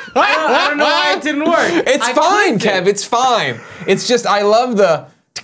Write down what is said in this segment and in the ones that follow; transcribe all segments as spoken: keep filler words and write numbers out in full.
I, don't, I don't know why it didn't work. It's I fine, clicked it. Kev. It's fine. It's just I love the.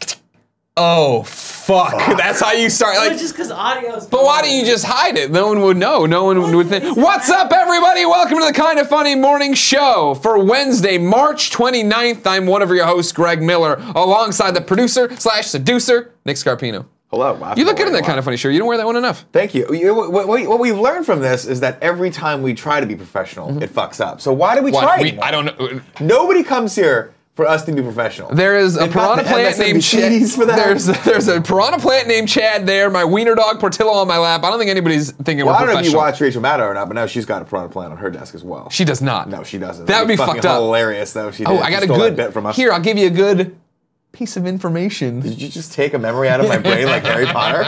Oh fuck! fuck. That's how you start. Well, Like, just because audio's. but why don't you just hide it? No one would know. No one would think. What's up, everybody? Welcome to the Kind of Funny Morning Show for Wednesday, March twenty-ninth. I'm one of your hosts, Greg Miller, alongside the producer slash seducer, Nick Scarpino. Hello. Wow, You look good in that Kind of Funny shirt. You don't wear that one enough. Thank you. you what, what, what we've learned from this is that every time we try to be professional, mm-hmm. it fucks up. So why do we Why, try we, anymore? I don't know. Nobody comes here for us to be professional. There is a They've got piranha the plant named Chad. for that. There's there's a piranha plant named Chad there. My wiener dog Portillo on my lap. I don't think anybody's thinking well, we're I don't know if you professional. watch Rachel Maddow or not, but now she's got a piranha plant on her desk as well. She does not. No, she doesn't. That would be fucking fucked up. Hilarious though. She Oh, did. I She got a stole good that bit from us. Here, I'll give you a good piece of information. Did you just take a memory out of my brain like Harry Potter?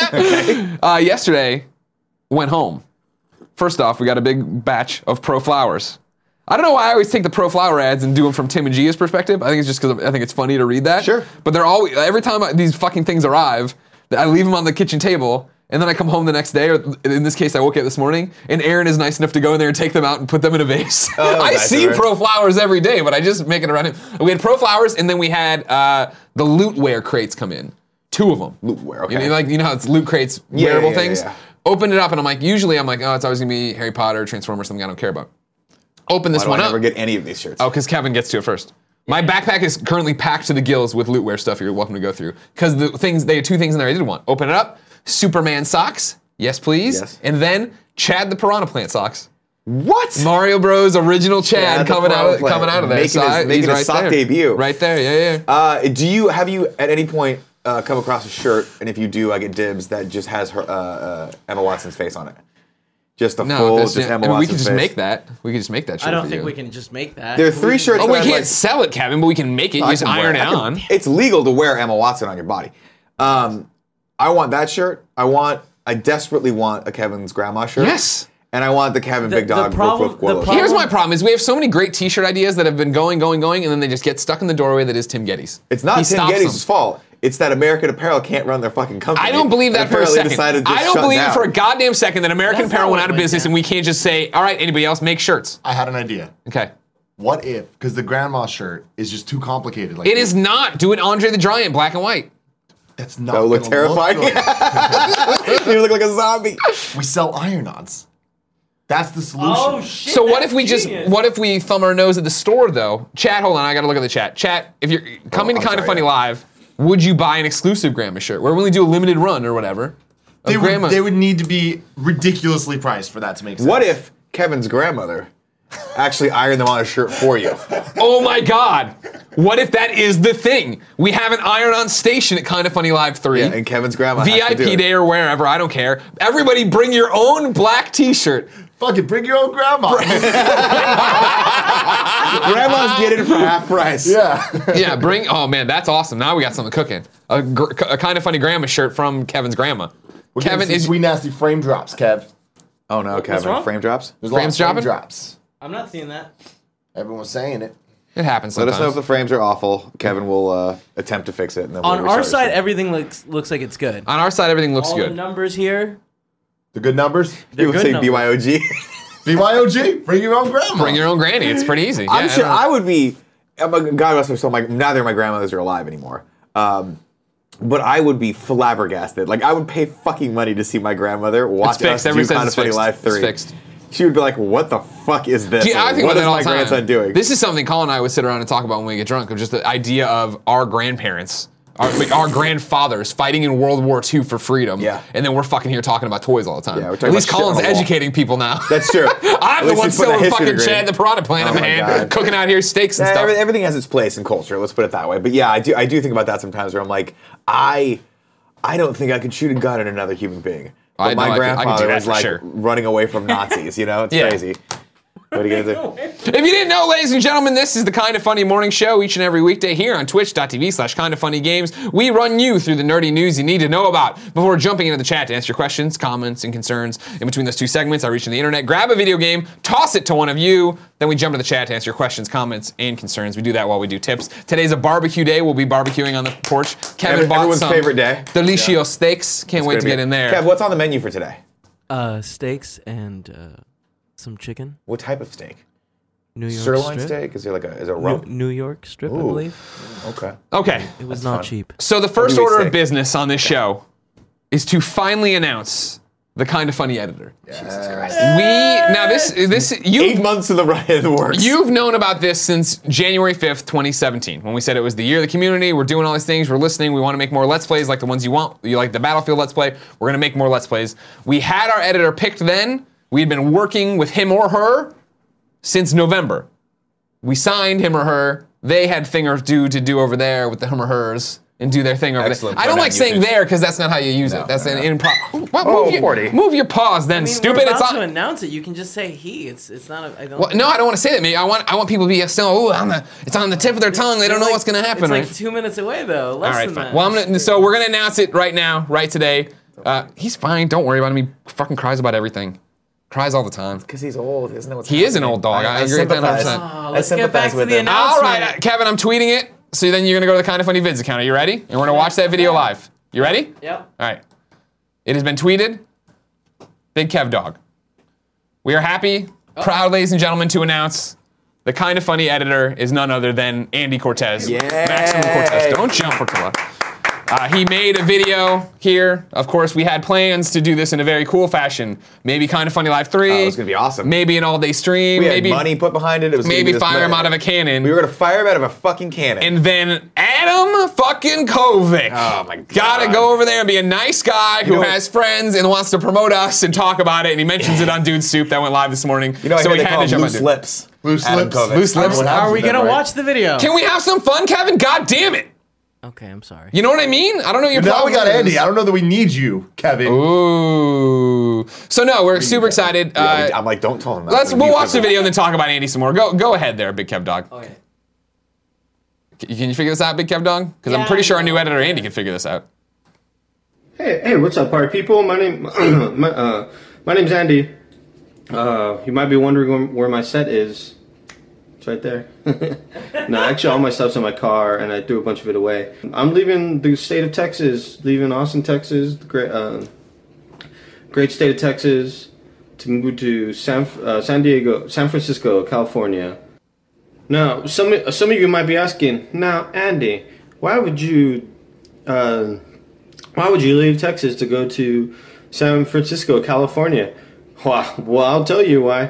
Okay. Uh, yesterday, went home. First off, we got a big batch of Pro Flowers. I don't know why I always take the Pro Flower ads and do them from Tim and Gia's perspective. I think it's just because I think it's funny to read that. Sure. But they're always, every time I, these fucking things arrive, I leave them on the kitchen table, and then I come home the next day, or in this case, I woke up this morning, and Aaron is nice enough to go in there and take them out and put them in a vase. Oh, I nice see of her. Pro Flowers every day, but I just make it around him. We had Pro Flowers, and then we had uh, the Lootwear crates come in. Two of them. Lootwear, okay. You know, like, you know how it's Loot crates, Yeah, wearable yeah, yeah, things? yeah. Opened it up, and I'm like, usually I'm like, oh, it's always gonna be Harry Potter, Transformers, something I don't care about. Open this Why do one I up. never get any of these shirts? Oh, because Kevin gets to it first. My backpack is currently packed to the gills with Lootwear stuff you're welcome to go through. Because the things, they had two things in there I did want. Open it up, Superman socks, yes please. Yes. And then Chad the Piranha Plant socks. What? Mario Bros. Original Chad, Chad the coming out of Piranha Plant. coming out of there. Making So his- I- making he's his right sock there. debut. Right there, yeah, yeah. Uh, do you have you at any point uh, come across a shirt, and if you do, I get dibs that just has her uh, uh, Emma Watson's face on it? Just a No, full, there's- just yeah, Emma I mean, we Watson's could just face. make that. We could just make that shirt I don't for think you. we can just make that. There are three We- shirts Oh, that we I'm can't like, sell it, Kevin, but we can make it. You I just can iron wear it I can- on. It's legal to wear Emma Watson on your body. Um, I want that shirt. I want. I desperately want a Kevin's grandma shirt. Yes. And I want the Kevin The- Big the Dog problem- Woof Woof the Gwillos. problem- Here's my problem: is we have so many great T-shirt ideas that have been going, going, going, and then they just get stuck in the doorway. That is Tim Geddes. It's not He Tim stops Geddes' them. fault. It's that American Apparel can't run their fucking company. I don't believe that And for a apparently second. decided to I don't shut believe down. for a goddamn second that American That's Apparel not went what out of went business down. and we can't just say, all right, anybody else make shirts. I had an idea. Okay. What if, because the grandma shirt is just too complicated. Like It is not. Do it Andre the Giant, black and white. That's not That would look gonna terrifying. good. You look like a zombie. We sell iron-ons. That's the solution. Oh shit! So what that's if we genius. just, what if we thumb our nose at the store though? Chat, hold on, I gotta look at the chat. Chat, if you're coming Oh, to I'm Kind of sorry, Funny yeah. Live, would you buy an exclusive grandma shirt? We're willing to do a limited run or whatever. Of They grandma. would, they would need to be ridiculously priced for that to make sense. What if Kevin's grandmother actually ironed them on a shirt for you? Oh my God! What if that is the thing? We have an iron-on station at Kind of Funny Live three. Yeah, and Kevin's grandma has to do V I P it. day or wherever, I don't care. Everybody bring your own black t-shirt. Fuck it, bring your own grandma. Grandmas get it for half price. yeah. Yeah, bring, oh man, that's awesome. Now we got something cooking. A, gr- a Kind of Funny grandma shirt from Kevin's grandma. We're Kevin Kevin is, sweet nasty frame drops, Kev. Oh no, Kevin. wrong? Frame drops? There's a lot of Frames frame dropping? drops. I'm not seeing that. Everyone's saying it. it happens Let sometimes. us know if the frames are awful. Kevin will uh, attempt to fix it. And then we'll On our restart side, it. everything looks looks like it's good. On our side, everything looks All the good. numbers here. The good numbers? They're People good say numbers. B Y O G. B Y O G, bring your own grandma. Bring your own granny, it's pretty easy. I'm Yeah, sure I don't- I would be. I'm a- God rest her soul. My, neither of my grandmothers are alive anymore. Um, but I would be flabbergasted. Like I would pay fucking money to see my grandmother watch fixed. us Everybody do says Kind of it's Funny fixed. Live It's three. fixed. She would be like, "What the fuck is this? Gee, I think what about is that all my the time. grandson doing?" This is something Colin and I would sit around and talk about when we get drunk, of just the idea of our grandparents, our, our grandfathers fighting in World War Two for freedom. Yeah. And then we're fucking here talking about toys all the time. Yeah, we're At talking least about shit Colin's on a wall. educating people now. That's true. I'm At the least one he's still putting a with history fucking degree. Chad the Piranha Plant Oh in my my hand, God. cooking out here steaks and Yeah, stuff. every- everything has its place in culture. Let's put it that way. But yeah, I do. I do think about that sometimes, where I'm like, I, I don't think I could shoot a gun at another human being. But I know, my I could- I could do grandfather that was for like sure. running away from Nazis. You know, it's Yeah. crazy. What are you gonna do? If you didn't know, ladies and gentlemen, this is the Kind of Funny Morning Show each and every weekday here on twitch.tv slash kind of funny games. We run you through the nerdy news you need to know about before jumping into the chat to answer your questions, comments, and concerns. In between those two segments, I reach in the internet, grab a video game, toss it to one of you, then we jump into the chat to answer your questions, comments, and concerns. We do that while we do tips. Today's a barbecue day. We'll be barbecuing on the porch. Kevin Every- bought everyone's some favorite day. Delicio steaks. Can't wait Gonna to be- get in there. Kev, what's on the menu for today? Uh, steaks and uh, some chicken. What type of steak? New York Sirloin strip? steak? Is it like a is it a New, rump? New York strip, I Ooh. believe. Okay. Okay. It was That's not fun. cheap. So the first do we order say? of business on this show is to finally announce the Kind of Funny editor. Jesus Christ. We now this this Eight you months in the right in the works. you've known about this since January fifth, twenty seventeen, when we said it was the year of the community. We're doing all these things. We're listening. We want to make more Let's Plays like the ones you want. You like the Battlefield Let's Play. We're gonna make more Let's Plays. We had our editor picked then. We had been working with him or her since November. We signed him or her. They had thing or do to do over there with the him or hers and do their thing over Excellent there. I don't pronoun like saying usage. there because that's not how you use No, it. That's no, an no. improv. Well, Oh, move, your, forty. move your paws then, I mean, stupid. We're It's about on. to announce it. You can just say he. It's it's not. A, I don't. Well, no, I don't want to say that. Maybe I want I want people to be still. Oh, on the it's on the tip of their tongue. They don't know Like- what's gonna happen. It's right? like two minutes away though. Less All right, than fine. that. Well, I'm gonna. So we're gonna announce it right now, right today. Uh, he's fine. Don't worry about him. He fucking cries about everything. Cries all the time. Because he's old, isn't it? What's He is an happening? old dog. I agree with that one hundred percent. Oh, I let's get back sympathize to with the him. announcement. All right, uh, Kevin, I'm tweeting it. So then you're gonna go to the Kind of Funny Vids account. Are you ready? And we're gonna watch that video live. You ready? Yep. All right. It has been tweeted. Big Kev Dog. We are happy, proud, ladies and gentlemen, to announce the Kind of Funny editor is none other than Andy Cortez. Yay. Maximum Cortez. Don't jump, Portilla. Uh, he made a video here. Of course, we had plans to do this in a very cool fashion. Maybe Kind of Funny Live three. Oh, it's gonna be awesome. Maybe an all-day stream. We had maybe money put behind it. It was gonna maybe be this fire him ma- out of a cannon. We were gonna fire him out of a fucking cannon. And then Adam fucking Kovic. Oh my God. Gotta go over there and be a nice guy who know- has friends and wants to promote us and talk about it. And he mentions it on Dude Soup that went live this morning. you know, I so hear we they had call to him jump loose on Dude. lips. Loose Adam lips. Kovic. Loose lips. What happens Are we with them, gonna right? watch the video? Can we have some fun, Kevin? God damn it. Okay, I'm sorry. You know what I mean? I don't know your Now problem we got is. Andy. I don't know that we need you, Kevin. Ooh. So no, we're super excited. Yeah, Uh, we- I'm like, don't tell him that. let's We we'll need watch the to- video and then talk about Andy some more. Go go ahead there, Big Kev Dog. Okay. Can you figure this out, Big Kev Dog? Because I'm Yeah, pretty I sure our know. new editor Andy can figure this out. Hey, hey, what's up, party people? My name, my, uh, my name's Andy. Uh, you might be wondering where my set is. It's right there. No, actually, all my stuff's in my car, and I threw a bunch of it away. I'm leaving the state of Texas, leaving Austin, Texas, the great, uh, great state of Texas, to move to San, uh, San Diego, San Francisco, California. Now, some some of you might be asking, now, Andy, why would you? Uh, Why would you leave Texas to go to San Francisco, California? Well, well I'll tell you why.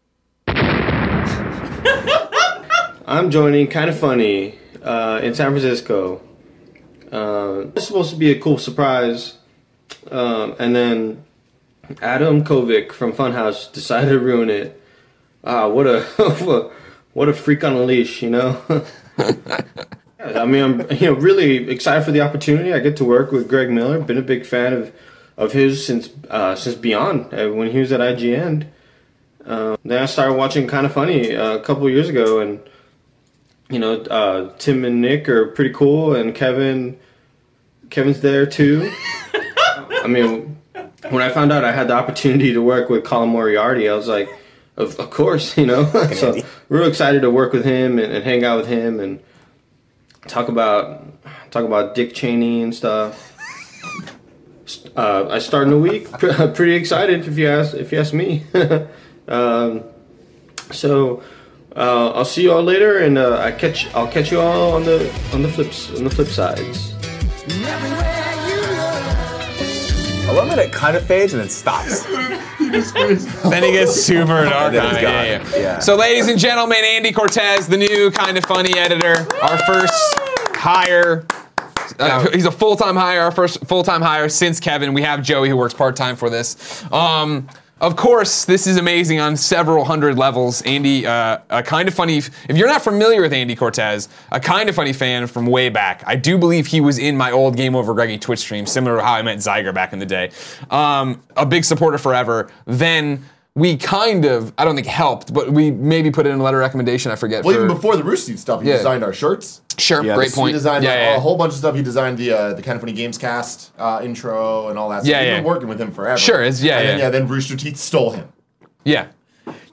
I'm joining Kind of Funny uh, in San Francisco. Uh, it's supposed to be a cool surprise. Um, and then Adam Kovic from Funhouse decided to ruin it. Ah, what a what a freak on a leash, you know? I mean, I'm you know really excited for the opportunity. I get to work with Greg Miller. Been a big fan of of his since uh, since Beyond uh, when he was at I G N. Uh, then I started watching Kind of Funny uh, a couple of years ago, and you know uh, Tim and Nick are pretty cool, and Kevin Kevin's there too. I mean, when I found out I had the opportunity to work with Colin Moriarty, I was like, of, of course, you know. So real excited to work with him and, and hang out with him and talk about talk about Dick Cheney and stuff. Uh, I start in a week. Pretty excited if you ask if you ask me. um, so uh, I'll see you all later, and uh, I catch I'll catch you all on the on the flips on the flip sides. I love that it kind of fades and then stops. Then he gets super dark Then on it's it. gone. Yeah, yeah. Yeah. So, ladies and gentlemen, Andy Cortez, the new Kind of Funny editor, our first hire. Uh, he's a full-time hire, our first full-time hire since Kevin. We have Joey who works part-time for this. Um, of course, this is amazing on several hundred levels. Andy, uh, a Kind of Funny. If you're not familiar with Andy Cortez, a Kind of Funny fan from way back. I do believe he was in my old Game Over Greggy Twitch stream, similar to how I met Zyger back in the day. Um, a big supporter forever. Then we kind of, I don't think helped, but we maybe put in a letter of recommendation. I forget. Well, for, even before the Rooster Teeth stuff, he Yeah. designed our shirts. Sure, Yeah, great this- point. He designed yeah, a, yeah, a whole bunch of stuff. He designed the uh, the Kind of Funny Games cast uh, intro and all that stuff. Yeah, We've yeah. been working with him forever. Sure, it's- yeah, and then, yeah. yeah. Then Rooster Teeth stole him. yeah.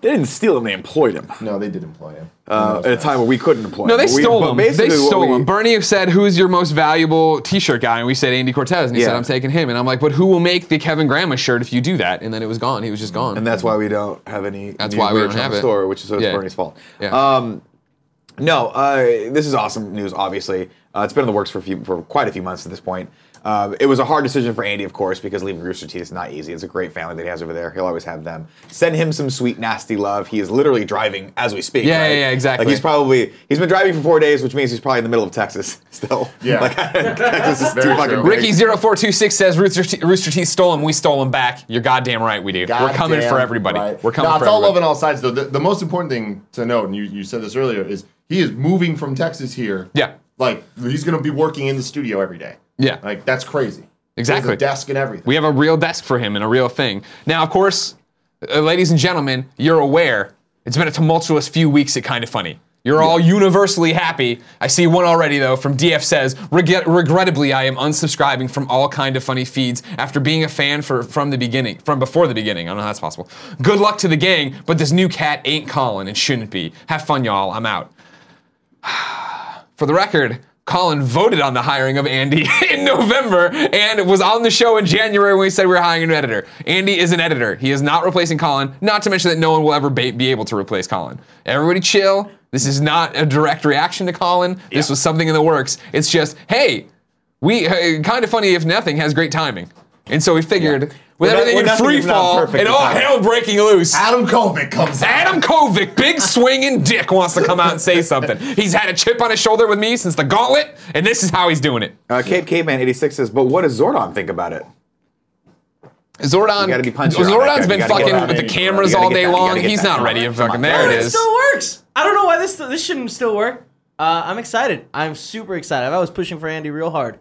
They didn't steal him; they employed him No, they did employ him. uh, at a time where we couldn't employ No, him. they But we- stole but him. They basically what stole we- him. Bernie said, "Who's your most valuable T-shirt guy?" And we said Andy Cortez, and he said, Yeah. "I'm taking him." And I'm like, "But who will make the Kevin Grandma shirt if you do that?" And then it was gone. He was just gone. And that's why we don't have any. That's new why we merch don't on have the it. store, which is so it's Yeah. Bernie's fault. Yeah. Um, no, uh, this is awesome news. Obviously, uh, it's been in the works for a few, for quite a few months at this point. Uh, it was a hard decision for Andy, of course, because leaving Rooster Teeth is not easy. It's a great family that he has over there. He'll always have them. Send him some sweet, nasty love. He is literally driving as we speak. Yeah, right? yeah, yeah, exactly. Like he's probably he's been driving for four days, which means he's probably in the middle of Texas still. Yeah. like Texas is too Very fucking true. big. Ricky zero four two six says Rooster, Te- Rooster Teeth stole him. We stole him back. You're goddamn right, we do. We're coming Goddamn for everybody. right. We're coming No, for it's all everybody. love on all sides, though. The, the most important thing to note, and you, you said this earlier, is he is moving from Texas here. Yeah. Like, he's going to be working in the studio every day. Yeah. Like, that's crazy. Exactly. There's a desk and everything. We have a real desk for him and a real thing. Now, of course, uh, ladies and gentlemen, you're aware it's been a tumultuous few weeks at Kind of Funny. You're all universally happy. I see one already, though, from D F says, Regret- regrettably, I am unsubscribing from all Kind of Funny feeds after being a fan for from the beginning, from before the beginning. I don't know how that's possible. Good luck to the gang, but this new cat ain't Colin and shouldn't be. Have fun, y'all. I'm out. For the record, Colin voted on the hiring of Andy in November and was on the show in January when we said we were hiring an editor. Andy is an editor. He is not replacing Colin, not to mention that no one will ever be, be able to replace Colin. Everybody chill. This is not a direct reaction to Colin. This was something in the works. It's just, hey, we uh, Kind of Funny, if nothing, has great timing. And so we figured, Yeah. with We're not- everything we're in nothing free if not fall perfect and all timing. hell breaking loose, Adam Kovic comes out. Adam Kovic, big swinging dick, wants to come out and say something. He's had a chip on his shoulder with me since the gauntlet, and this is how he's doing it. Uh, Cape Caveman eighty-six says, but what does Zordon think about it? Zordon, You gotta be punchier on that Zordon's guy. been You gotta get fucking that with the in. cameras You gotta all get day that. You long. gotta get He's that. not Come ready. on, And come fucking on. there No, it It is. still works. I don't know why this this shouldn't still work. Uh, I'm excited. I'm super excited. I was pushing for Andy real hard.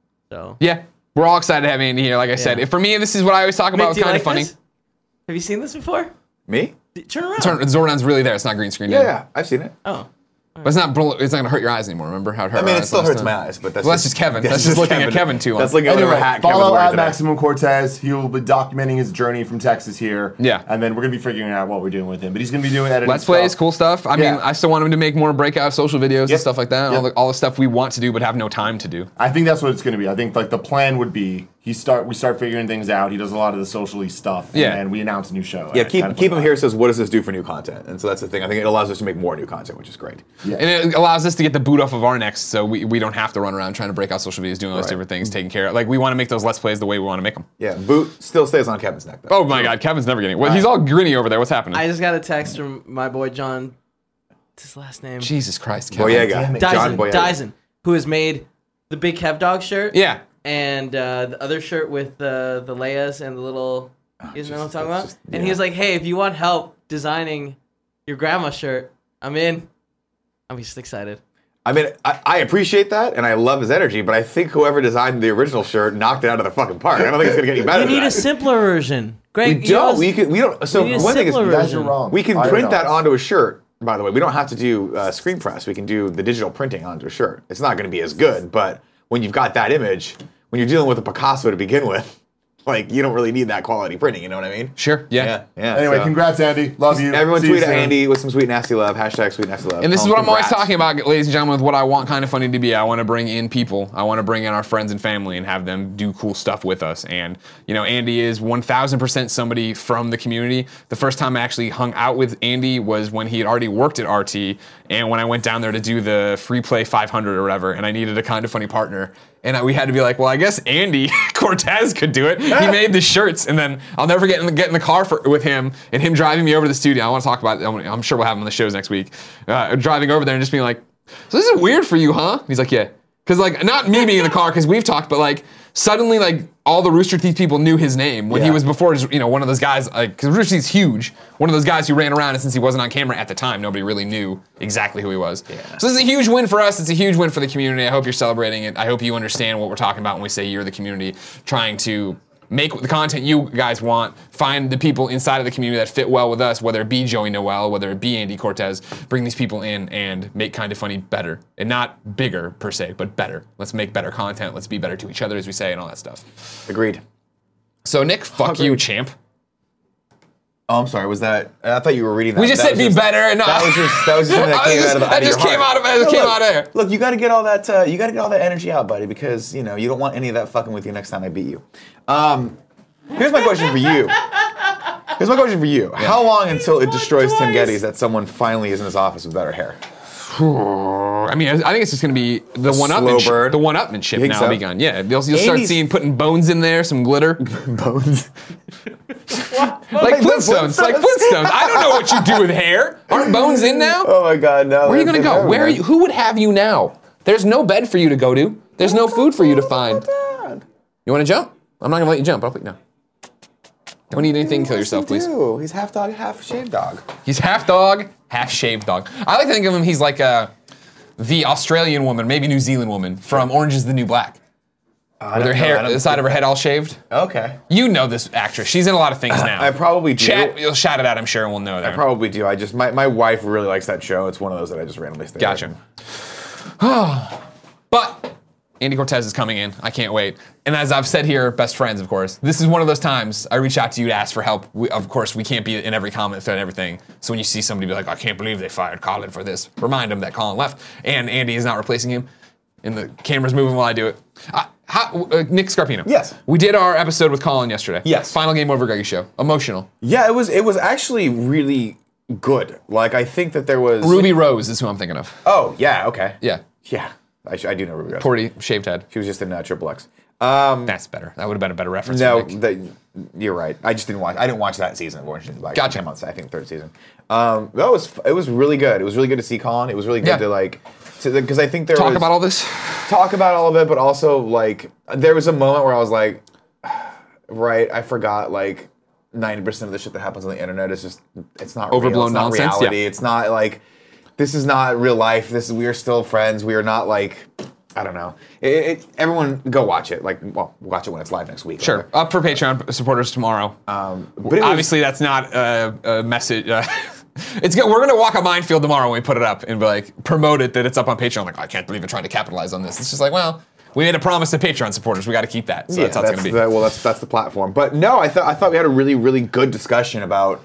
So Yeah, we're all excited to have Andy here. Like I said, Yeah. if for me, this is what I always talk Mick, about. do you Kind like of funny. this? Have you seen this before? Me? D- Turn around. Turn, Zordon's really there. It's not green screen. Yeah, dude. yeah, I've seen it. Oh. But it's not. bro- It's not gonna hurt your eyes anymore. Remember how it hurt? I mean, our it eyes still last hurts time? my eyes, but that's Well, that's just Kevin. That's just looking at Kevin too long. That's looking at whatever Anyway, hat Kevin's follow wearing at today. Maximum Cortez. He will be documenting his journey from Texas here. Yeah. And then we're going to be figuring out what we're doing with him. But he's going to be doing editing Let's plays, stuff. cool stuff. I Yeah. mean, I still want him to make more breakout social videos and Yep. stuff like that. All, Yep. the, all the stuff we want to do but have no time to do. I think that's what it's going to be. I think like the plan would be he start we start figuring things out. He does a lot of the socially stuff. Yeah. And we announce a new show. Yeah, And keep kind of keep like him that. here says, what does this do for new content? And so that's the thing. I think it allows us to make more new content, which is great. Yeah. And it allows us to get the boot off of our necks, so we, we don't have to run around trying to break out social videos, doing all those Right. different things, taking care of. Like we want to make those Let's Plays the way we want to make them. Yeah, boot still stays on Kevin's neck, though. Oh my God, Kevin's never getting. Well, he's all grinny over there. What's happening? I just got a text from my boy John. What's his last name? Jesus Christ, Kevin. Boyega. damn it. John Dyson. Boyega. Dyson, who has made the big Kev Dog shirt. Yeah. And uh, the other shirt with the the Leias and the little. You know what I'm talking about? just- And he yeah. was like, "Hey, if you want help designing your grandma shirt, I'm in." I'm just excited. I mean, I, I appreciate that, and I love his energy, but I think whoever designed the original shirt knocked it out of the fucking park. I don't think it's gonna get any better. You than need that. a simpler version. Greg, We you know, don't. We can. We don't. So we need a one thing is, simpler You guys are version. wrong. we can I don't print know. that onto a shirt. By the way, we don't have to do uh, screen press. We can do the digital printing onto a shirt. It's not going to be as good, but when you've got that image, when you're dealing with a Picasso to begin with, like you don't really need that quality printing. You know what I mean? Sure. Yeah. Yeah. Yeah. Anyway, so- congrats, Andy. Love you. Everyone See you tweet at soon. Andy with some sweet nasty love. Hashtag sweet nasty love. And this is Tell what him I'm always congrats. talking about, ladies and gentlemen, with what I want Kind of Funny to be. I want to bring in people. I want to bring in our friends and family and have them do cool stuff with us. And, you know, Andy is one thousand percent somebody from the community. The first time I actually hung out with Andy was when he had already worked at R T. And when I went down there to do the free play five hundred or whatever, and I needed a Kind of Funny partner. And I, we had to be like, well, I guess Andy Cortez could do it. He made the shirts, and then I'll never get in the, get in the car for, with him and him driving me over to the studio. I want to talk about it. I'm, I'm sure we'll have him on the shows next week. Uh, driving over there and just being like, so this is weird for you, huh? He's like, yeah. Because, like, not me being in the car, because we've talked, but, like, suddenly, like, all the Rooster Teeth people knew his name when he Yeah. was before, just, you know, one of those guys, like, because Rooster Teeth's huge. One of those guys who ran around, and since he wasn't on camera at the time, nobody really knew exactly who he was. Yeah. So this is a huge win for us. It's a huge win for the community. I hope you're celebrating it. I hope you understand what we're talking about when we say you're the community, trying to make the content you guys want, find the people inside of the community that fit well with us, whether it be Joey Noel, whether it be Andy Cortez, bring these people in and make Kind of Funny better. And not bigger, per se, but better. Let's make better content. Let's be better to each other, as we say, and all that stuff. Agreed. So, Nick, fuck you, champ. Oh, I'm sorry. Was that? I thought you were reading that. We just that said be better. And no, that was just that was just something that came out of the that just came out of that came out of there. Look, you got to get all that. Uh, you got to get all that energy out, buddy, because you know you don't want any of that fucking with you next time I beat you. Um, here's my question for you. Here's my question for you. Yeah. How long until it destroys Tim Geddes that someone finally is in his office with better hair? I mean, I think it's just going to be the A one slow upmanship. burn. The one upmanship now so? will be gone. Yeah, you'll, you'll start Andy's- seeing putting bones in there, some glitter, Bones. like the Flintstones, like Flintstones. Flintstones. I don't know what you do with hair. Aren't bones in now? Oh my God, no. Where are you going to go? Where are you? Who would have you now? There's no bed for you to go to. There's no food for you to find. You want to jump? I'm not going to let you jump. I'll put you down. Don't eat anything. Kill yourself, please. Do? He's half dog, half shaved dog. He's half dog, half shaved dog. I like to think of him. He's like uh, the Australian woman, maybe New Zealand woman from Orange Is the New Black. Uh, With her hair, the side of her head all shaved. Okay. You know this actress. She's in a lot of things now. I probably do. Chat, you'll shout it out, I'm sure, and we'll know that. I probably do. I just my, my wife really likes that show. It's one of those that I just randomly stay away Gotcha. from. But Andy Cortez is coming in. I can't wait. And as I've said here, best friends, of course, this is one of those times I reach out to you to ask for help. We, of course, we can't be in every comment thread and everything. So when you see somebody be like, I can't believe they fired Colin for this, remind them that Colin left and Andy is not replacing him. And the camera's moving while I do it. Uh, how, uh, Nick Scarpino. Yes. We did our episode with Colin yesterday. Yes. Final game over Greggy show. Emotional. Yeah, it was it was actually really good. Like I think that there was Ruby Rose is who I'm thinking of. Oh yeah, okay. Yeah. Yeah. I, sh- I do know Ruby Rose. Porty, shaved head. She was just in uh, Triple X. Um, That's better. That would have been a better reference. no, for Nick. that, you're right. I just didn't watch. I didn't watch that season of Orange Is the New Black. Gotcha. It came out, I think third season. Um, that was it was really good. It was really good to see Colin. It was really good Yeah. to like because I think there Talk was about all this. talk about all of it, but also like there was a moment where I was like, right, I forgot like ninety percent of the shit that happens on the internet is just it's not real. Overblown It's not nonsense, reality. yeah. It's not like this is not real life. This is we are still friends. We are not like I don't know. It, it, everyone go watch it. Like well, watch it when it's live next week. Sure. Up for Patreon supporters tomorrow. Um, but it was, Obviously, that's not a, a message. Uh, it's good. We're gonna walk a minefield tomorrow when we put it up and be like promote it that it's up on Patreon. Like I can't believe you're trying to capitalize on this. It's just like well, we made a promise to Patreon supporters. We got to keep that. So yeah, that's how it's gonna be. the- well, that's that's the platform. But no, I thought I thought we had a really really good discussion about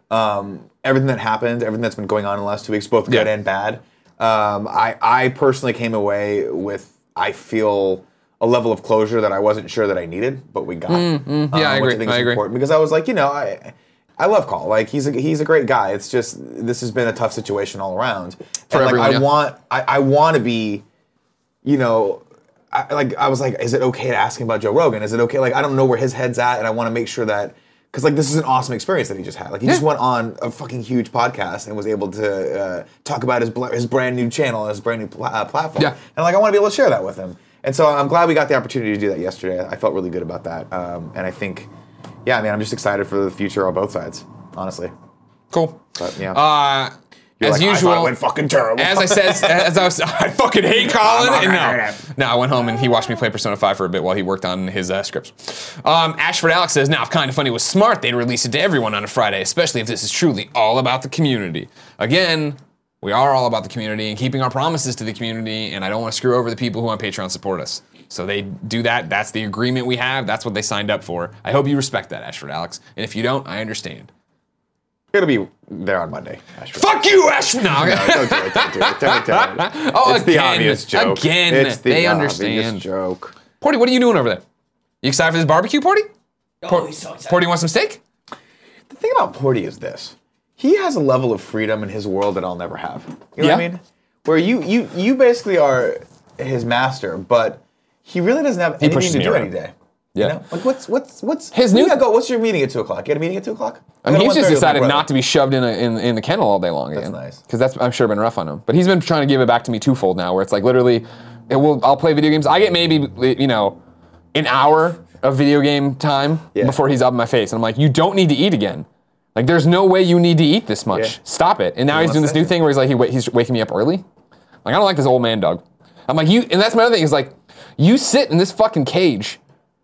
um, everything that happened, everything that's been going on in the last two weeks, both good Yeah. and bad. Um, I I personally came away with I feel a level of closure that I wasn't sure that I needed, but we got. Mm, yeah, I which agree. I think I is agree. important because I was like, you know, I. I love Call. Like he's a he's a great guy. It's just this has been a tough situation all around. For and like everyone, I yeah. want I, I want to be, you know, I, like I was like, is it okay to ask him about Joe Rogan? Is it okay? Like I don't know where his head's at, and I want to make sure that because like this is an awesome experience that he just had. Like he just Yeah. went on a fucking huge podcast and was able to uh, talk about his bl- his brand new channel and his brand new pl- uh, platform. Yeah. And like I want to be able to share that with him. And so I'm glad we got the opportunity to do that yesterday. I felt really good about that. Um, and I think, yeah, I mean, I'm just excited for the future on both sides. Honestly. Cool. But, yeah. Uh, You're as like, usual, I thought it went fucking terrible. as I said, as I was, I fucking hate Colin. I'm And not no, no, I went home and he watched me play Persona five for a bit while he worked on his uh, scripts. Um, Ashford Alex says, now if Kinda Funny was smart, they'd release it to everyone on a Friday, especially if this is truly all about the community. Again, we are all about the community and keeping our promises to the community, and I don't want to screw over the people who on Patreon support us. So they do that. That's the agreement we have. That's what they signed up for. I hope you respect that, Ashford Alex. And if you don't, I understand. You're going to be there on Monday. Ashford. Fuck you, Ashford! No, No, don't do it. Don't do it. Don't do it. Oh, it's the again, obvious joke. again, it's the they obvious understand. joke. Porty, what are you doing over there? You excited for this barbecue, Porty? Oh, he's so excited. Porty, you want some steak? The thing about Porty is this: he has a level of freedom in his world that I'll never have. You know Yeah. what I mean? Where you you you basically are his master, but he really doesn't have anything pushes to me do around. any day. Yeah. You know? Like what's what's what's His you new- gotta go. What's your meeting at two o'clock? You got a meeting at two o'clock? I mean, he's just decided not to be shoved in, a, in in the kennel all day long again. nice. Because that's I'm sure been rough on him. But he's been trying to give it back to me twofold now, where it's like literally, it will I'll play video games. I get maybe you know, an hour of video game time Yeah. before he's up in my face, and I'm like, you don't need to eat again. Like, there's no way you need to eat this much. Yeah. Stop it. And now he's wants doing this that? new thing where he's like, he wa- he's waking me up early. Like, I don't like this old man dog. I'm like, you, and that's my other thing is like, you sit in this fucking cage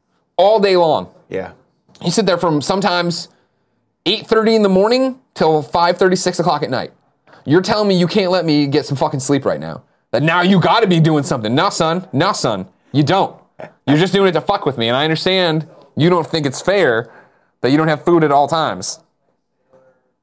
all day long. Yeah. You sit there from sometimes eight thirty in the morning till five thirty, six o'clock at night. You're telling me you can't let me get some fucking sleep right now. That now you gotta be doing something. No, son. No, son. You don't. You're just doing it to fuck with me. And I understand you don't think it's fair that you don't have food at all times.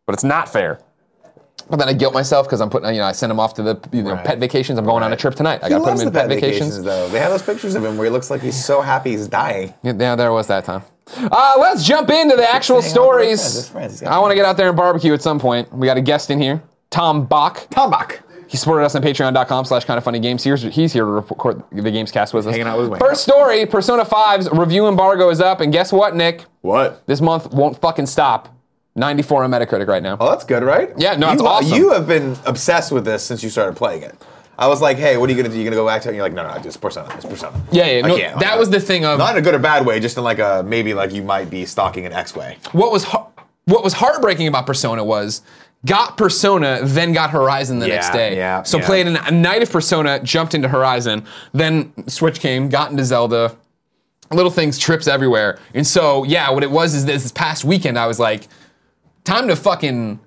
but it's not fair. But then I guilt myself because I'm putting, you know, I send him off to the you know, Right. pet vacations. I'm going on a trip tonight. I got to put him in the pet vacations. though. They have those pictures of him where he looks like he's so happy he's dying. Yeah, there was that time. Uh, let's jump into the actual hanging out with his friends. stories. His friends. He's got I want to get out there and barbecue at some point. We got a guest in here, Tom Bach. Tom Bach. He supported us on patreon.com slash kind of funny games. Here's, he's here to record the games cast with us. Hanging out with Wayne. First story, Persona five's review embargo is up. And guess what, Nick? What? This month won't fucking stop. ninety-four on Metacritic right now. Oh, that's good, right? Yeah, no, it's you, awesome. You have been obsessed with this since you started playing it. I was like, hey, what are you gonna do? You gonna go back to it? And you're like, no, no, it's Persona. It's Persona. Yeah, yeah. I No, can't. that Like, was the thing of not in a good or bad way, just in like a maybe like you might be stalking an X way. what was har- what was heartbreaking about Persona was got Persona, then got Horizon the Yeah, next day. yeah, so yeah. played an, a night of Persona, jumped into Horizon, then Switch came, got into Zelda. Little things, trips everywhere. And so, yeah, what it was is this, this past weekend, I was like, time to fucking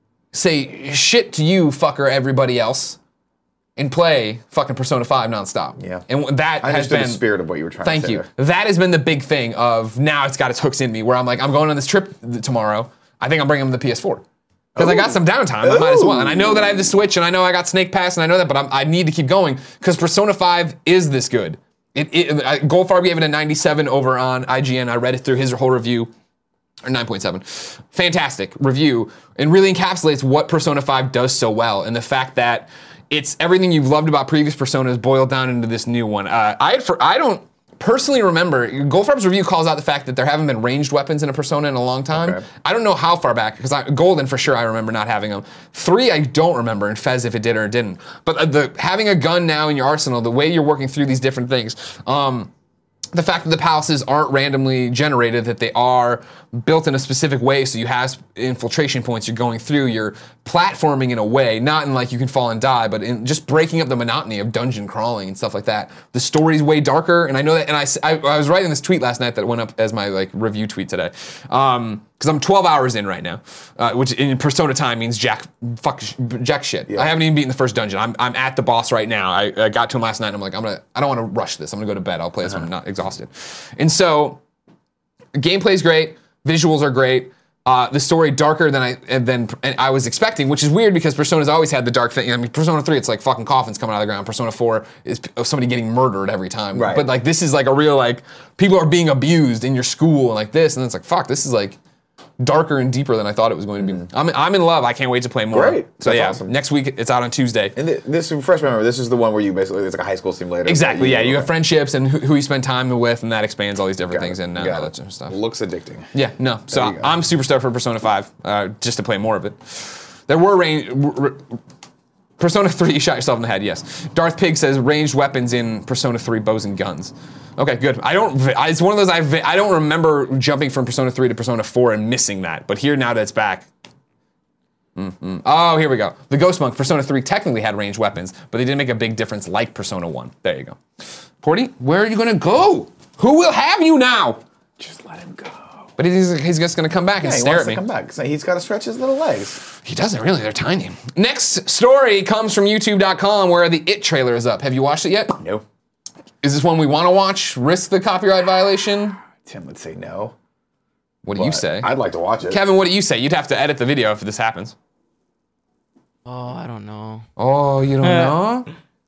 say shit to you, fucker, everybody else, and play fucking Persona five nonstop. Yeah. And that I has understood been the spirit of what you were trying Thank to say you. there. That has been the big thing of now it's got its hooks in me where I'm like, I'm going on this trip th- tomorrow. I think I'm bringing the P S four. Because I got some downtime, I might as well. And I know that I have the Switch, and I know I got Snake Pass, and I know that, but I'm, I need to keep going because Persona five is this good. It, it, I, Goldfarb gave it a ninety-seven over on I G N. I read it through his whole review, or nine point seven. Fantastic review, and really encapsulates what Persona five does so well, and the fact that it's everything you've loved about previous Personas boiled down into this new one. Uh, I for I don't personally remember, Goldfarb's review calls out the fact that there haven't been ranged weapons in a Persona in a long time. Okay. I don't know how far back, because Golden for sure I remember not having them. Three I don't remember, and Fez if it did or it didn't. But uh, the having a gun now in your arsenal, the way you're working through these different things, um, the fact that the palaces aren't randomly generated, that they are built in a specific way, so you have infiltration points you're going through, you're platforming in a way, not in like you can fall and die, but in just breaking up the monotony of dungeon crawling and stuff like that. The story's way darker, and I know that, and I, I, I was writing this tweet last night that went up as my like review tweet today, um, because I'm twelve hours in right now, uh, which in Persona time means jack, fuck, jack shit. Yeah. I haven't even beaten the first dungeon. I'm, I'm at the boss right now. I, I got to him last night, and I'm like, I'm gonna, I don't want to rush this. I'm gonna go to bed. I'll play this when I'm not exhausted. And so, gameplay's great. Visuals are great. Uh, the story darker than I than I was expecting, which is weird because Persona's always had the dark thing. I mean, Persona three, it's like fucking coffins coming out of the ground. Persona four is p- somebody getting murdered every time. Right. But like this is like a real like people are being abused in your school and like this, and it's like fuck, this is like darker and deeper than I thought it was going to be. I'm I'm in love. I can't wait to play more. Great. So That's yeah, awesome. next week it's out on Tuesday. And th- this, refresh my memory, this is the one where you basically, it's like a high school simulator. Exactly. Yeah, you have friendships and who, who you spend time with, and that expands all these different Got things it. and uh, Got all it. that sort of stuff. Looks addicting. Yeah, no. So There you go. I'm super stoked for Persona five, uh, just to play more of it. There were range. R- r- Persona three, you shot yourself in the head. Yes. Darth Pig says ranged weapons in Persona three, bows and guns. Okay, good. I don't. I, it's one of those I. I don't remember jumping from Persona three to Persona four and missing that. But here now that it's back. Mm-hmm. Oh, here we go. The Ghost Monk, Persona three technically had ranged weapons, but they didn't make a big difference like Persona one. There you go. Porty, where are you gonna go? Who will have you now? Just let him go. But he's, he's just gonna come back and Yeah, he stare wants at me. to come back. So he's got to stretch his little legs. He doesn't really, they're tiny. Next story comes from YouTube dot com where the It trailer is up. Have you watched it yet? No. Is this one we want to watch? Risk the copyright violation? Tim would say no. What do you but say? I'd like to watch it. Kevin, what do you say? You'd have to edit the video if this happens. Oh, I don't know. Oh, you don't know?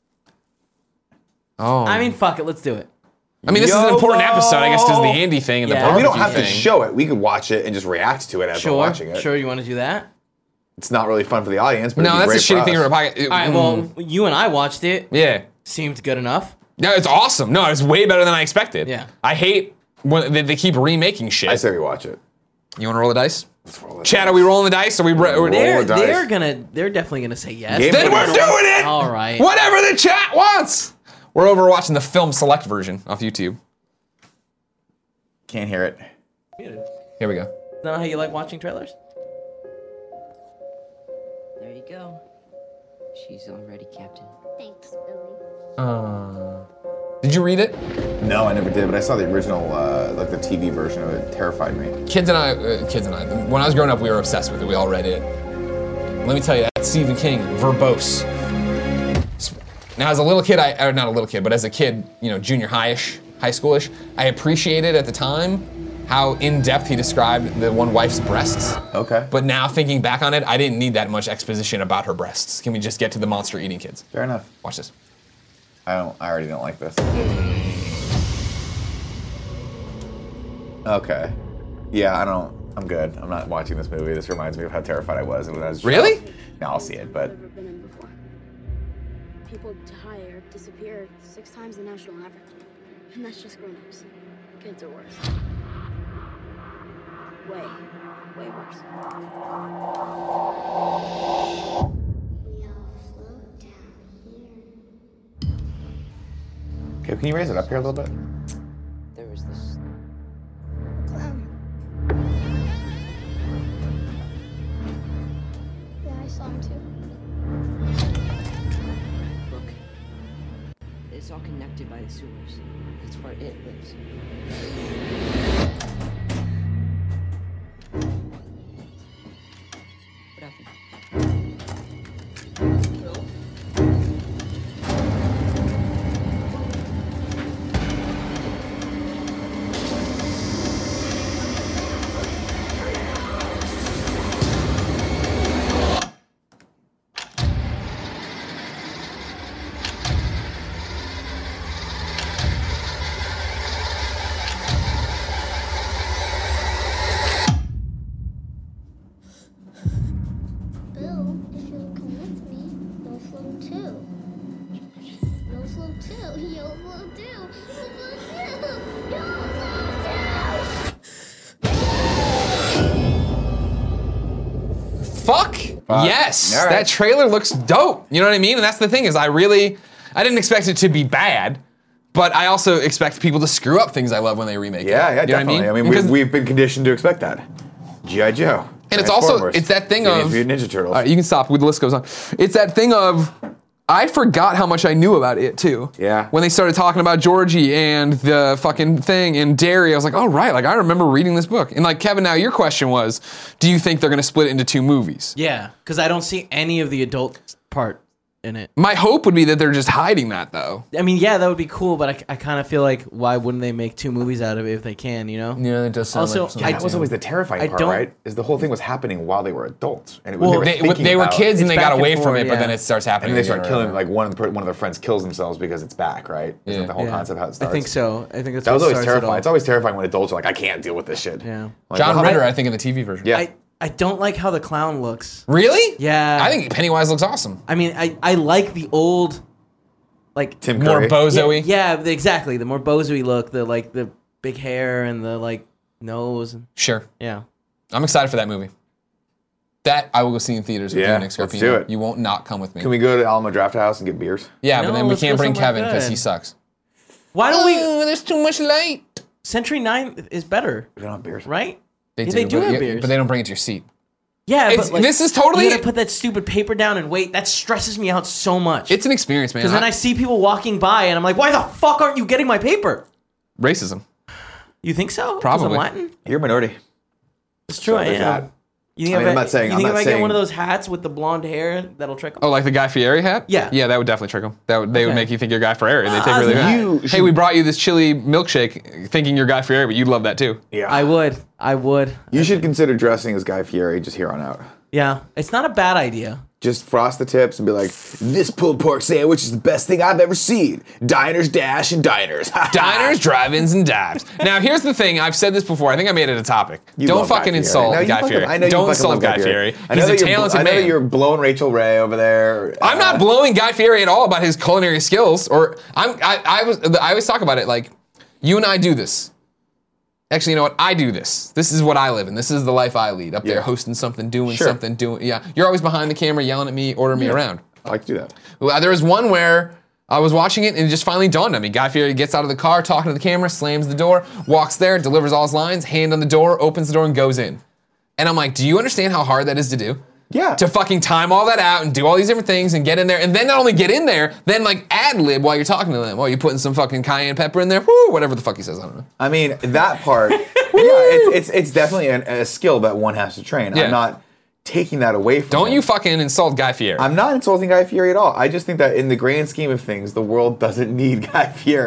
Oh. I mean, fuck it. Let's do it. I mean, this is an important YOLO! episode, I guess, because of the Andy thing and Yeah. the Well, we barbecue don't have to thing. show it. We could watch it and just react to it as we're Sure. watching it. Sure, you want to do that? It's not really fun for the audience, but No, it'd be that's the great shitty for thing us. about a pocket. All right. Well, you and I watched it. Yeah. Seemed good enough. No, it's awesome. No, it's way better than I expected. Yeah. I hate when they, they keep remaking shit. I say we watch it. You want to roll the dice? Let's roll it. Chad, are we rolling the dice? Are we? Re- Roll They're the dice. they're gonna they're definitely gonna say yes. Game Then we're Game doing it! All right. Whatever the chat wants! We're over watching the film select version off YouTube. Can't hear it. Here we go. Is that how you like watching trailers? There you go. She's all ready, Captain. Thanks, Billy. Uh, did you read it? No, I never did, but I saw the original, uh, like the T V version of it. It terrified me. Kids and I, uh, kids and I, when I was growing up, we were obsessed with it. We all read it. Let me tell you, that's Stephen King, verbose. Now, as a little kid, I, or not a little kid, but as a kid, you know, junior high-ish, high schoolish, I appreciated at the time how in depth he described the one wife's breasts. Okay. But now thinking back on it, I didn't need that much exposition about her breasts. Can we just get to the monster eating kids? Fair enough. Watch this. I don't. I already don't like this. Okay. Yeah, I don't. I'm good. I'm not watching this movie. This reminds me of how terrified I was when I was. Really? No, I'll see it, but. Never been in before. People die or disappear six times the national average. And that's just grown-ups. Kids are worse. Way, way worse. We all float down here. Okay, can you raise it up here a little bit? There was this. Clown. Yeah, I saw him too. Look. It's all connected by the sewers. That's where it lives. What happened? Bill, if you'll come with me, you'll float too. You'll float too. You'll float too. You'll float too. You'll float too. Fuck yes! All right. That trailer looks dope. You know what I mean? And that's the thing is I really, I didn't expect it to be bad, but I also expect people to screw up things I love when they remake it. Yeah, yeah, You know what definitely. I mean, Because- we've, we've been conditioned to expect that. G I. Joe. And it's also, Transformers, it's that thing Teenage of, Mutant Ninja Turtles. all right, you can stop, the list goes on. It's that thing of, I forgot how much I knew about it too. Yeah. When they started talking about Georgie and the fucking thing and Derry, I was like, oh right, like I remember reading this book. And like Kevin, now your question was, do you think they're gonna split it into two movies? Yeah, because I don't see any of the adult part in it. My hope would be that they're just hiding that though. I mean, yeah, that would be cool, but I, I kind of feel like why wouldn't they make two movies out of it if they can, you know? Yeah, that does Also, Yeah, that was always the terrifying I part, don't- right? Is the whole thing was happening while they were adults, and it was Well, they were, They, thinking they were about- kids and It's they got back away and from forth, it, but yeah. then it starts happening. And then they again start or killing, whatever. like one of the, one of their friends kills themselves because it's back, right? Isn't Yeah. that the whole Yeah. concept how it I starts? think so. I think that's That what was always starts it all. terrifying. It's always terrifying when adults are like, I can't deal with this shit. Yeah. Like, John well, Ritter, how- I think, in the T V version. Yeah. I, I don't like how the clown looks. Really? Yeah. I think Pennywise looks awesome. I mean, I, I like the old, like Tim More Curry. bozo-y. Yeah, yeah, exactly. The more bozo-y look, the like the big hair and the like nose. And, Sure. yeah. I'm excited for that movie. That I will go see in theaters with Yeah, you, Nick let's Scarpino. do it. You won't not come with me. Can we go to Alamo Draft House and get beers? yeah, No, but then we let's can't go bring somewhere Kevin because good. he sucks. Why don't we? Oh, there's too much light. Century Nine is better, We don't have beers. right? They Yeah, do, they do but, have yeah, beers. but they don't bring it to your seat. Yeah, It's- but like, this is totally- You gotta put that stupid paper down and wait. That stresses me out so much. It's an experience, man. Because then I see people walking by and I'm like, why the fuck aren't you getting my paper? racism. You think so? 'Cause Probably. I'm Latin? You're a minority. It's true, So I there's am. that. You think I mean, if I'm not saying- You I'm think not if I get saying- one of those hats with the blonde hair, that'll trick them? Oh, like the Guy Fieri hat? Yeah. Yeah, that would definitely trick them. That would, they would Okay. make you think you're Guy Fieri. They take Ah, really so bad. you Hey, should- we brought you this chili milkshake thinking you're Guy Fieri, but you'd love that too. Yeah. I would. I would. You should consider dressing as Guy Fieri just here on out. Yeah. It's not a bad idea. Just frost the tips and be like, this pulled pork sandwich is the best thing I've ever seen. Diners, dash, and diners. Diners, drive-ins, and dives. Now, here's the thing. I've said this before. I think I made it a topic. You Don't love Guy fucking Fieri. insult No, you Guy fucking- Fieri. I know you Don't fucking insult love Guy Fieri. I know He's a that you're- talented I know man. that you're blowing Rachel Ray over there. I'm Uh, not blowing Guy Fieri at all about his culinary skills. Or I'm. I, I was. I always talk about it like, you and I do this. Actually, you know what? I do this. This is what I live in. This is the life I lead. Up there, Yeah. hosting something, doing Sure. something, doing. Yeah, you're always behind the camera, yelling at me, ordering me around. I like to do that. Well, there was one where I was watching it and it just finally dawned on me. Guy Fieri gets out of the car, talking to the camera, slams the door, walks there, delivers all his lines, hand on the door, opens the door, and goes in. And I'm like, do you understand how hard that is to do? Yeah. To fucking time all that out and do all these different things and get in there, and then not only get in there, then like ad lib while you're talking to them. Oh, you're putting some fucking cayenne pepper in there, whoo, whatever the fuck he says. I don't know. I mean, that part, yeah, it's, it's, it's definitely an, a skill that one has to train. Yeah. I'm not taking that away from Don't him. you fucking insult Guy Fieri. I'm not insulting Guy Fieri at all. I just think that in the grand scheme of things, the world doesn't need Guy Fieri.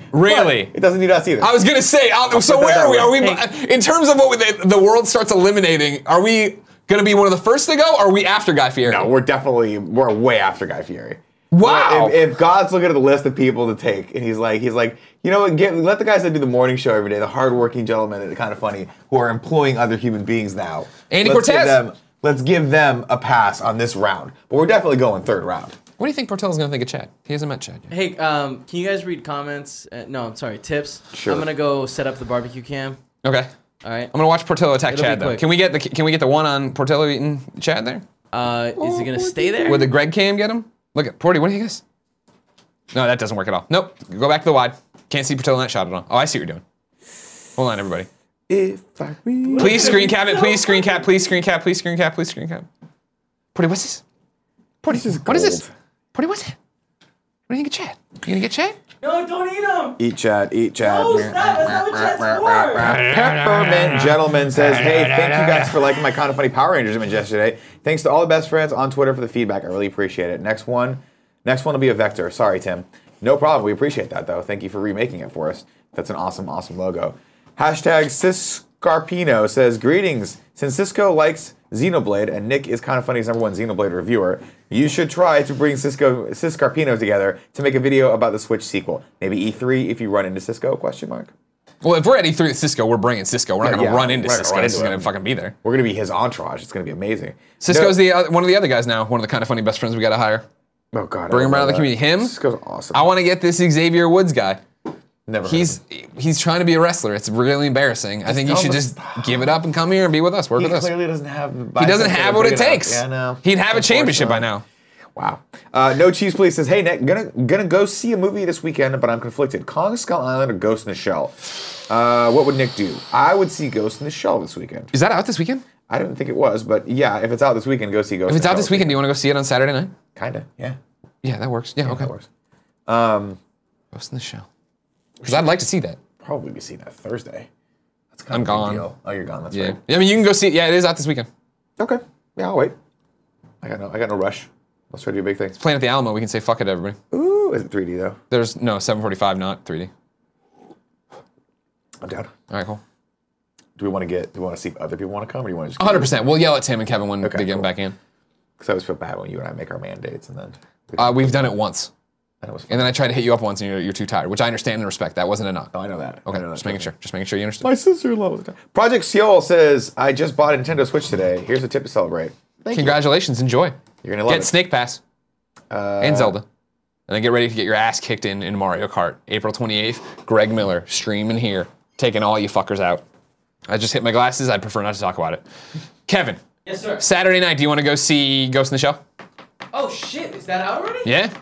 Really? It doesn't need us either. I was gonna say. Uh, so put that where that are we? Are we way. in terms of what the, the world starts eliminating? Are we gonna be one of the first to go? Or are we after Guy Fieri? no, we're definitely we're way after Guy Fieri. Wow. If, if God's looking at the list of people to take, and he's like, he's like, you know what? Get, let the guys that do the morning show every day, the hardworking gentlemen that are kind of funny, who are employing other human beings now. Andy let's Cortez. Give them, let's give them a pass on this round. But we're definitely going third round. What do you think Portillo's gonna think of Chad? He hasn't met Chad yet. Hey, um, can you guys read comments? Uh, no, I'm sorry, tips. Sure. I'm gonna go set up the barbecue cam. Okay. All right. I'm gonna watch Portillo attack It'll be Chad though. quick. Can we get the Can we get the one on Portillo eating Chad there? Uh, is it gonna stay there? Would the Greg cam get him? Look at Porty. What do you guys? No, that doesn't work at all. Nope. Go back to the wide. Can't see Portillo in that shot at all. Oh, I see what you're doing. Hold on, everybody. If I really Please screen cap it. Please screen cap. Please screen cap. Please screen cap. Please screen cap. Porty, what's this? Porty, This is what is this? gold. Porty, what's that? What do you get Chad? You gonna get Chad? No, don't eat them. Eat Chad, eat Chad. No, stop. That's not what Chad's for. Peppermint Gentleman says, hey, thank you guys for liking my kind of funny Power Rangers image yesterday. Thanks to all the best friends on Twitter for the feedback. I really appreciate it. Next one, next one will be a Vector. Sorry, Tim. No problem. We appreciate that, though. Thank you for remaking it for us. That's an awesome, awesome logo. Hashtag Siscarpino says, greetings. Since Cisco likes Xenoblade and Nick is kind of funny's number one Xenoblade reviewer, you should try to bring Cisco Siscarpino together to make a video about the Switch sequel. Maybe E three if you run into Cisco, question mark. Well, if we're at E three with Cisco, we're bringing Cisco. We're not Yeah, gonna yeah, run into we're not gonna Cisco. run This is into gonna him. fucking be there. We're going to be his entourage. It's going to be amazing. Cisco's No- the other, one of the other guys now. One of the kind of funny best friends we gotta hire. Oh, God. Bring I him love around the that. community. Him? Cisco's awesome. I want to get this Xavier Woods guy. Never heard He's of him. he's trying to be a wrestler. It's really embarrassing. I think you tell should him just give it up and come here and be with us. Work He with us. clearly doesn't have the He biceps doesn't that have are what big it enough. takes. Yeah, no. He'd have a championship by now. Wow. Uh, no Cheese Please says, hey, Nick, gonna gonna go see a movie this weekend, but I'm conflicted. Kong Skull Island or Ghost in the Shell? Uh, what would Nick do? I would see Ghost in the Shell this weekend. Is that out this weekend? I didn't think it was, but yeah, if it's out this weekend, go see Ghost If in it's the out Shell this weekend, do you want to go see it on Saturday night? Kinda, yeah. Yeah, that works. Yeah, okay. That works. Um, Ghost in the Shell. Because I'd like to see that. probably be seeing that Thursday. That's kind I'm of a big gone. deal. Oh, you're gone. That's Yeah. right. I mean, you can go see it. Yeah, it is out this weekend. Okay. Yeah, I'll wait. I got no. I got no rush. Let's try to do big things. Playing at the Alamo, we can say fuck it, everybody. Ooh, is it three D though? There's no seven forty-five, not three D. I'm down. All right, cool. Do we want to get? Do we want to see if other people want to come, or do you want to just? one hundred percent. We'll yell at Tim and Kevin when Okay, they get cool. back in. Because I always feel bad when you and I make our mandates, and then. Uh, we've done it once. and it was fun. And then I tried to hit you up once and you're, you're too tired, which I understand and respect. That wasn't enough. Oh, I know that. Okay, I know that. just making sure. Just making sure you understood. My sister-in-law was a Project Seoul says, I just bought a Nintendo Switch today. Here's a tip to celebrate. Thank Congratulations. Enjoy. you. You're gonna love Get it. Snake Pass Uh, and Zelda. And then get ready to get your ass kicked in in Mario Kart. April twenty-eighth, Greg Miller streaming here, taking all you fuckers out. I just hit my glasses. I'd prefer not to talk about it. Kevin, Yes, sir. Saturday night, do you want to go see Ghost in the Shell? Oh shit, is that out already? Yeah?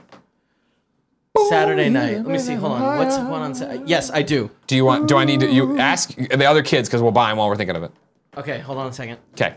Saturday night. Let me see. Hold on. What's going on? Sa- yes, I do. Do you want? Do I need to? You ask the other kids because we'll buy them while we're thinking of it. Okay, hold on a second. Okay.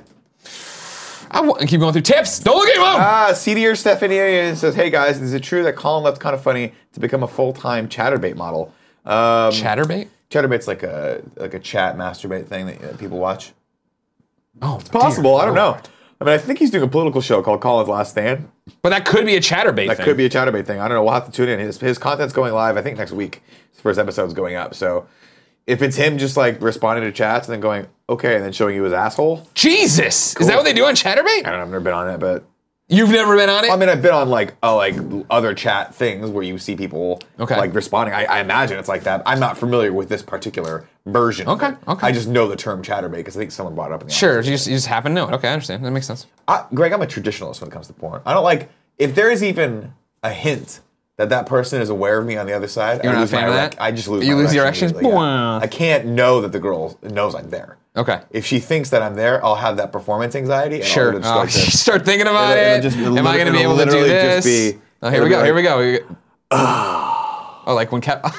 I want, keep going through tips. Don't look at your mom. Ah, Seedier Stephanie says, hey guys, is it true that Colin left Kind of Funny to become a full-time Chatterbait model? Um, Chatterbait. Chatterbait's like a like a chat masturbate thing that uh, people watch. Oh, It's possible. I don't know. I mean, I think he's doing a political show called Colin's Last Stand. But that could be a Chatterbait That thing. could be a Chatterbait thing. I don't know. We'll have to tune in. His his content's going live, I think, next week. His first episode's going up. So if it's him just like responding to chats and then going, okay, and then showing you his asshole. Jesus. Cool. Is that what they do on Chatterbait? I don't know. I've never been on it, but You've never been on it? I mean, I've been on like oh, like other chat things where you see people Okay. like responding. I, I imagine it's like that. I'm not familiar with this particular version. of Okay, it. okay. I just know the term Chatterbait because I think someone brought it up in the Sure, office. you just, you just happen to know it. Okay, I understand. That makes sense. I, Greg, I'm a traditionalist when it comes to porn. I don't like if there is even a hint that that person is aware of me on the other side. You're I not a lose fan my of erec- that? I just lose. You my lose your erection erections? immediately, yeah. Wow. I can't know that the girl knows I'm there. Okay. If she thinks that I'm there, I'll have that performance anxiety. And Sure. I'll just Oh, start to- start thinking about It'll- it. it'll just- it'll Am I going to be it'll able to do literally this? just be- oh, here we it'll go. be Here we like- go. oh, like when Kev.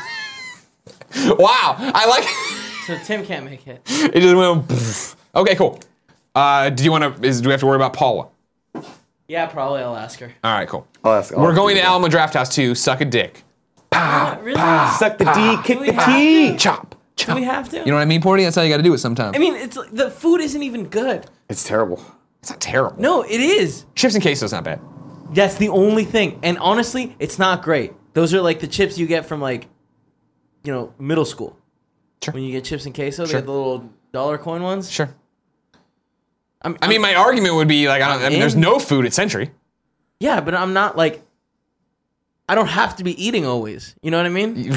Wow. I like. So Tim can't make it. it just went. pfft. Okay, cool. Uh, do you want to? Is do we have to worry about Paula? Yeah, probably I'll ask her. All right, cool. I'll ask- I'll We're ask going you. to Alamo Draft House to suck a dick. Not really? Suck the D, kick we the have T. to? Chop. Do Chop. we have to? You know what I mean, Porty? That's how you got to do it sometimes. I mean, it's like, the food isn't even good. It's terrible. it's not terrible. No, it is. Chips and queso's not bad. That's the only thing. And honestly, it's not great. Those are like the chips you get from like you know, middle school. Sure. When you get chips and queso, Sure. they have the little dollar coin ones. Sure. I'm, I mean, my argument would be like, I, don't, I mean, there's in- no food at Century. yeah, but I'm not like, I don't have to be eating always. You know what I mean?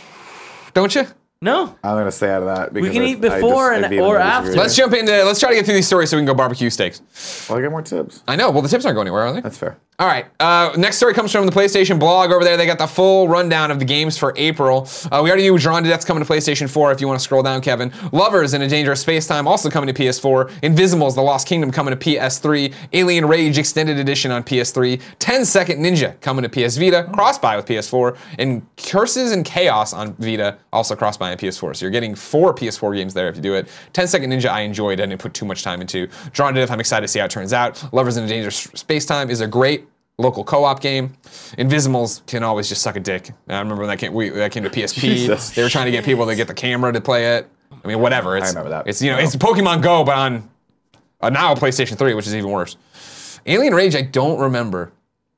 Don't you? No. I'm gonna stay out of that. Because can I- eat I before I and- vehemently or disagree. after. Let's jump into, let's try to get through these stories so we can go barbecue steaks. Well, I get more tips. I know. Well, the tips aren't going anywhere, are they? That's fair. All right. Uh, next story comes from the PlayStation blog over there. They got the full rundown of the games for April. Uh, we already knew Drawn to Death's coming to PlayStation four if you want to scroll down, Kevin. Lovers in a Dangerous Space Time also coming to P S four. Invisibles, The Lost Kingdom coming to P S three. Alien Rage Extended Edition on P S three. ten second Ninja coming to P S Vita. Cross-buy with P S four. And Curses and Chaos on Vita also cross-buy on P S four. So you're getting four P S four games there if you do it. ten second Ninja I enjoyed. I didn't put too much time into. Drawn to Death, I'm excited to see how it turns out. Lovers in a Dangerous Space Time is a great local co-op game. Invisibles can always just suck a dick. I remember when that came, we, that came to P S P. Jesus. They were trying to get people to get the camera to play it. I mean, whatever. It's, remember that. It's you know, it's Pokemon Go, but on uh, now PlayStation three, which is even worse. Alien Rage, I don't remember.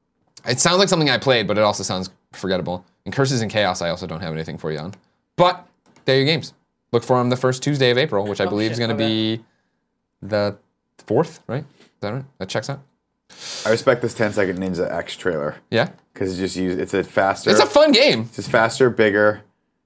It sounds like something I played, but it also sounds forgettable. And Curses and Chaos, I also don't have anything for you on. But they're your games. Look for them the first Tuesday of April, which I Oh, believe shit, is going to my be the fourth, right? Is that right? That checks out. I respect this ten second Ninja X trailer Yeah, because it's just use it's a faster. it's a fun game. It's just faster, bigger,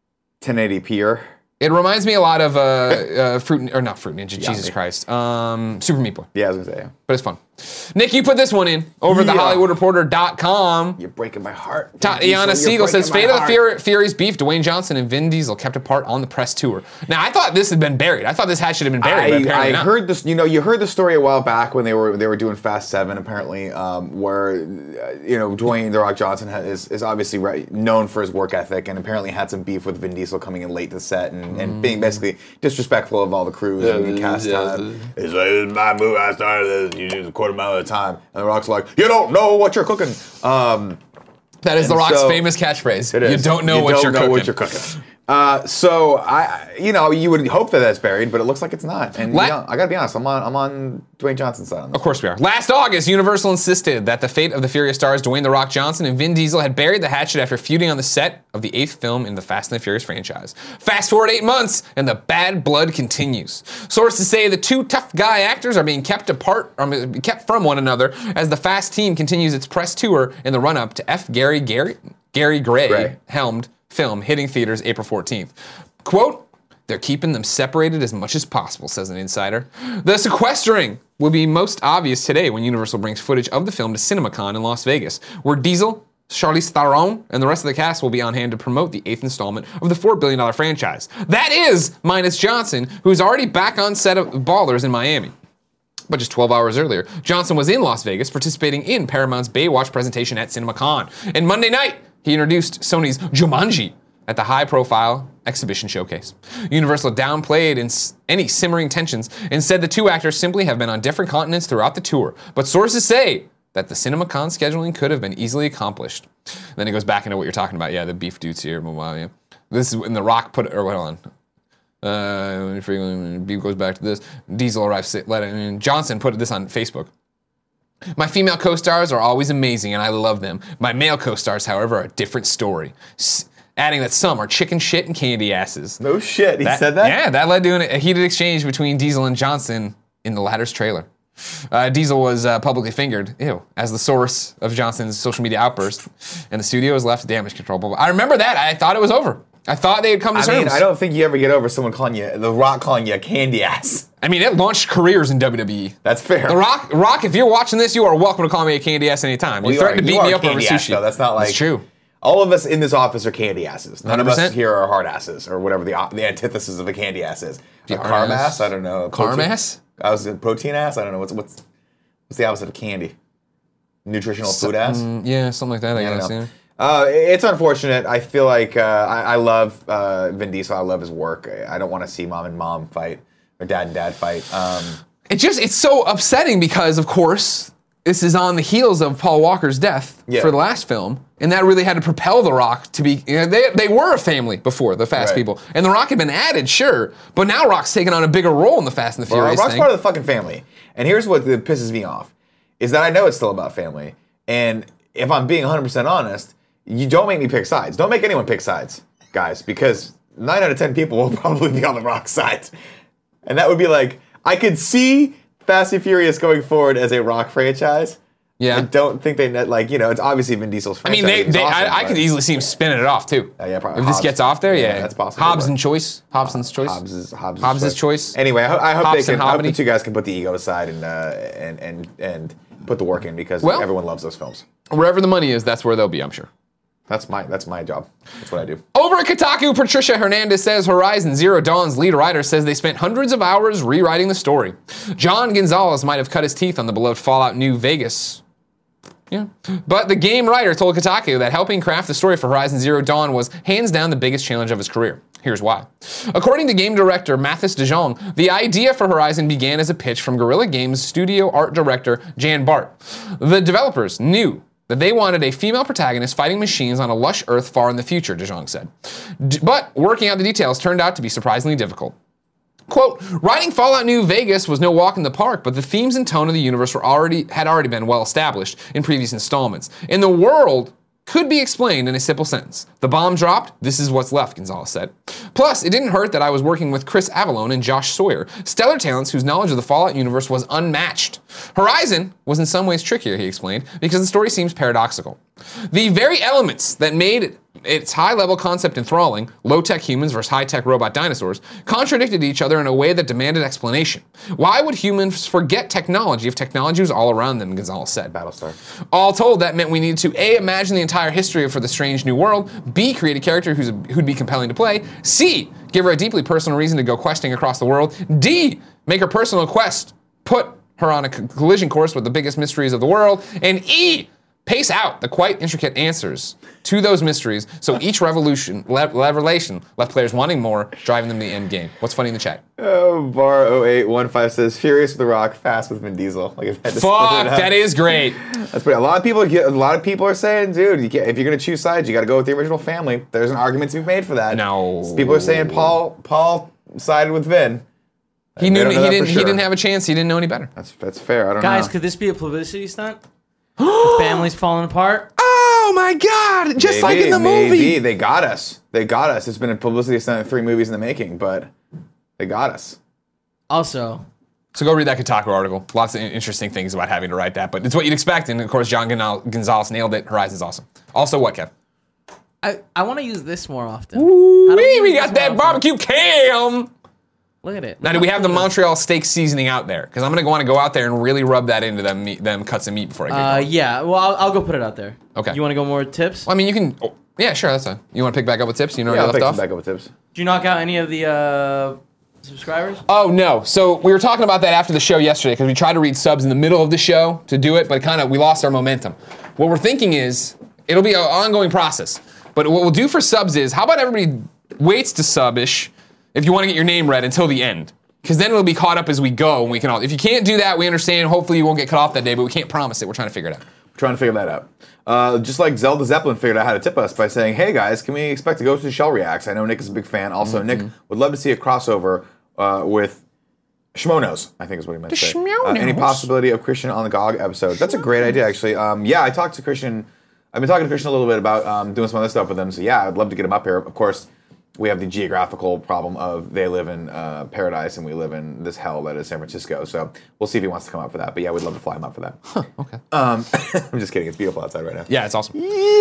ten eighty p-er. It reminds me a lot of uh, uh, Fruit or not Fruit Ninja. Jesus Yummy. Christ, um, Super Meat Boy, Yeah, I was gonna say. Yeah. but it's fun. Nick, you put this one in over at the Yeah. Hollywood Reporter dot com. You're breaking my heart. Tatiana You're Siegel says, breaking Fate my of the heart. Fury, Fury's beef, Dwayne Johnson and Vin Diesel kept apart on the press tour. Now, I thought this had been buried. I thought this hat should have been buried, but I, apparently I not. heard this. You know, you heard the story a while back when they were they were doing Fast Seven, apparently, um, where uh, you know Dwayne the Rock Johnson ha- is is obviously right, known for his work ethic, and apparently had some beef with Vin Diesel coming in late to set and, and being basically disrespectful of all the crews and the cast time. It's like, this is my movie. I started this. You do a quarter mile at a time, and the Rock's like, you don't know what you're cooking. Um, That is The and Rock's so- famous catchphrase. It is. You don't know, you what, don't you're know cooking. what you're cooking. Uh, so I, you know, you would hope that that's buried, but it looks like it's not. And La- you know, I gotta be honest, I'm on, I'm on Dwayne Johnson's side on this. Of course we are. Last August, Universal insisted that the fate of the Furious stars Dwayne The Rock Johnson and Vin Diesel had buried the hatchet after feuding on the set of the eighth film in the Fast and the Furious franchise. Fast forward eight months, and the bad blood continues. Sources say the two tough guy actors are being kept apart, or kept from one another, as the Fast team continues its press tour in the run-up to F. Gary Gary Gary Gray, Gray. helmed film hitting theaters April fourteenth. Quote, they're keeping them separated as much as possible, says an insider. The sequestering will be most obvious today when Universal brings footage of the film to CinemaCon in Las Vegas, where Diesel, Charlize Theron, and the rest of the cast will be on hand to promote the eighth installment of the four billion dollars franchise. That is minus Johnson, who's already back on set of Ballers in Miami. But just twelve hours earlier, Johnson was in Las Vegas participating in Paramount's Baywatch presentation at CinemaCon. And Monday night, he introduced Sony's Jumanji at the high-profile exhibition showcase. Universal downplayed in any simmering tensions and said the two actors simply have been on different continents throughout the tour. But sources say that the CinemaCon scheduling could have been easily accomplished. Then it goes back into what you're talking about. Yeah, the beef dudes here. Wow, yeah. This is when The Rock put, or hold on. Uh, when beef goes back to this. Diesel arrives, let it, and Johnson put this on Facebook. My female co-stars are always amazing and I love them. My male co-stars, however, are a different story. S- adding that some are chicken shit and candy asses. No shit, he said that? Yeah, that led to an, a heated exchange between Diesel and Johnson in the latter's trailer. Uh, Diesel was uh, publicly fingered, ew, as the source of Johnson's social media outburst, and the studio was left damage control. I remember that. I thought it was over. I thought they had come to I terms. mean, I don't think you ever get over someone calling you, The Rock calling you a candy ass. I mean, it launched careers in W W E. That's fair. The Rock, Rock, if you're watching this, you are welcome to call me a candy ass anytime. Well, you you threatened are- to you beat are me a up over candy ass, sushi. though. That's not like- That's true. All of us in this office are candy asses. None of one hundred us percent. here are hard asses, or whatever the op- the antithesis of a candy ass is. The A hard carb ass? ass? I don't know. A Carb protein- ass? I was a protein ass? I don't know. What's what's what's the opposite of candy? Nutritional food ass? Mm, yeah, something like that, I I don't guess. know. Yeah. Uh, it's unfortunate. I feel like uh, I, I love uh, Vin Diesel. I love his work. I, I don't want to see mom and mom fight or dad and dad fight. Um, It just, it's so upsetting because, of course, this is on the heels of Paul Walker's death Yeah. for the last film, and that really had to propel The Rock to be, you know, they, they were a family before, the Fast Right. people, and The Rock had been added, sure, but now Rock's taking on a bigger role in the Fast and the Well, Furious Rock's thing. part of the fucking family. And here's what that pisses me off, is that I know it's still about family. And if I'm being one hundred percent honest, you don't make me pick sides. Don't make anyone pick sides. guys, because nine out of ten people will probably be on the Rock side. And that would be like, I could see Fast and Furious going forward as a Rock franchise. Yeah. I don't think they, net like, you know, it's obviously Vin Diesel's I franchise. mean, they, He's they, awesome, I, I but- could easily see him spinning it off too. Uh, yeah, probably If this Hobbs. gets off there, yeah, Yeah, that's possible. Hobbs and choice, Hobson's choice. Hobbs is Hobbs' Hobbs' choice. Anyway, I, ho- I hope Hobbs they and can. I hope Hobbity. the two guys can put the ego aside and uh, and and and put the work in because Well- everyone loves those films. Wherever the money is, that's where they'll be, I'm sure. That's my that's my job. That's what I do. Over at Kotaku, Patricia Hernandez says Horizon Zero Dawn's lead writer says they spent hundreds of hours rewriting the story. John Gonzalez might have cut his teeth on the beloved Fallout New Vegas. Yeah. But the game writer told Kotaku that helping craft the story for Horizon Zero Dawn was hands down the biggest challenge of his career. Here's why. According to game director Mathis de Jong, the idea for Horizon began as a pitch from Guerrilla Games studio art director Jan Bart. The developers knew that they wanted a female protagonist fighting machines on a lush Earth far in the future, de Jong said. D- but working out the details turned out to be surprisingly difficult. Quote, writing Fallout New Vegas was no walk in the park, but the themes and tone of the universe were already had already been well established in previous installments. And the world could be explained in a simple sentence. The bomb dropped, this is what's left, Gonzalez said. Plus, it didn't hurt that I was working with Chris Avallone and Josh Sawyer, stellar talents whose knowledge of the Fallout universe was unmatched. Horizon was in some ways trickier, he explained, because the story seems paradoxical. The very elements that made its high-level concept enthralling, low-tech humans versus high-tech robot dinosaurs, contradicted each other in a way that demanded explanation. Why would humans forget technology if technology was all around them, Gonzalez said. Battlestar. All told, that meant we needed to A, imagine the entire history for the strange new world, B, create a character who's a, who'd be compelling to play, C, give her a deeply personal reason to go questing across the world, D, make her personal quest, put her on a collision course with the biggest mysteries of the world, and E, pace out the quite intricate answers to those mysteries so each revolution, le- revelation left players wanting more, driving them to the end game. What's funny in the chat? Oh, Bar oh eight one five says Furious with the Rock, Fast with Vin Diesel. Like if I had to split Fuck, it up. that is great. That's pretty. A lot of people get. A lot of people are saying, dude, you can't, if you're gonna choose sides, you got to go with the original family. There's an argument to be made for that. No. People are saying Paul Paul sided with Vin. He They knew don't know he that didn't for he sure. didn't have a chance. He didn't know any better. That's that's fair. I don't Guys, know. could this be a publicity stunt? The family's falling apart. Oh my God! Just like in the movie. Maybe. They got us. They got us. It's been a publicity stunt, three movies in the making, but they got us. Also, So go read that Kotaku article. Lots of interesting things about having to write that, but it's what you'd expect. And of course, John Gonal- Gonzalez nailed it. Horizon's awesome. Also, what, Kev? I, I want to use this more often. Ooh, I don't use we this got that more often. barbecue cam. Look at it. Now, do we have the Montreal steak seasoning out there? Because I'm gonna want to go out there and really rub that into them meat, them cuts of meat before I get Uh, going. yeah. Well, I'll, I'll go put it out there. Okay. You want to go more tips? Well, I mean, you can. Oh, yeah, sure. That's fine. You want to pick back up with tips? You know Yeah, where I'll you pick left some off. back up with tips. Did you knock out any of the uh, subscribers? Oh no! So we were talking about that after the show yesterday because we tried to read subs in the middle of the show to do it, but kind of we lost our momentum. What we're thinking is it'll be an ongoing process. But what we'll do for subs is, how about everybody waits to sub-ish if you want to get your name read until the end, because then it'll be caught up as we go, and we can all. If you can't do that, we understand. Hopefully you won't get cut off that day, but we can't promise it. We're trying to figure it out. We're trying to figure that out. Uh, just like Zelda Zeppelin figured out how to tip us by saying, "Hey guys, can we expect to Ghost in the Shell reacts?" I know Nick is a big fan. Also, Mm-hmm. Nick would love to see a crossover uh, with Shmonos, I think is what he meant to say. Uh, any Shmonos. possibility of Christian on the G O G episode? That's a great idea, actually. Um, yeah, I talked to Christian. I've been talking to Christian a little bit about um, doing some other stuff with him. So yeah, I'd love to get him up here. Of course, we have the geographical problem of they live in uh, paradise and we live in this hell that is San Francisco. So we'll see if he wants to come up for that. But yeah, we'd love to fly him up for that. Okay. Um, I'm just kidding. It's beautiful outside right now. Yeah, it's awesome.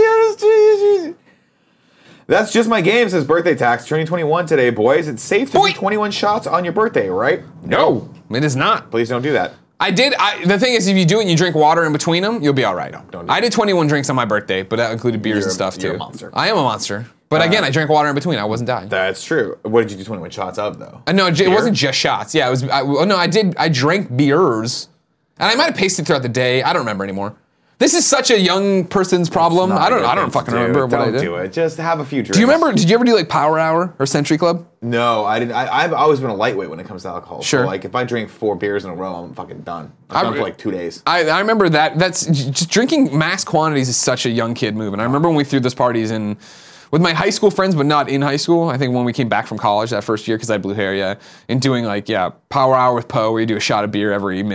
Yes, That's just my game, says Birthday Tax. Turning twenty-one today, boys. It's safe to Boy. do twenty-one shots on your birthday, right? No, it is not. Please don't do that. I did. I, the thing is, if you do it and you drink water in between them, you'll be all right. don't do I did twenty-one drinks on my birthday, but that included beers You're- and stuff too. you're a monster. I am a monster. But again, I drank water in between. I wasn't dying. That's true. What did you do twenty-one shots of, though? Uh, no, it Beer? wasn't just shots. Yeah, it was. I, oh, no, I did. I drank beers, and I might have paced it throughout the day. I don't remember anymore. This is such a young person's problem. Not I a don't. good I thing don't to fucking do. remember what Don't I did. do it. Just have a few drinks. Do you remember? Did you ever do like Power Hour or Century Club? No, I didn't. I, I've always been a lightweight when it comes to alcohol. Sure. So, like, if I drink four beers in a row, I'm fucking done. I'm I- done for like two days. I, I remember that. That's just drinking mass quantities is such a young kid move. And I remember when we threw those parties in with my high school friends, but not in high school. I think when we came back from college that first year because I had blue hair, yeah, and doing like yeah Power Hour with Poe, where you do a shot of beer every minute.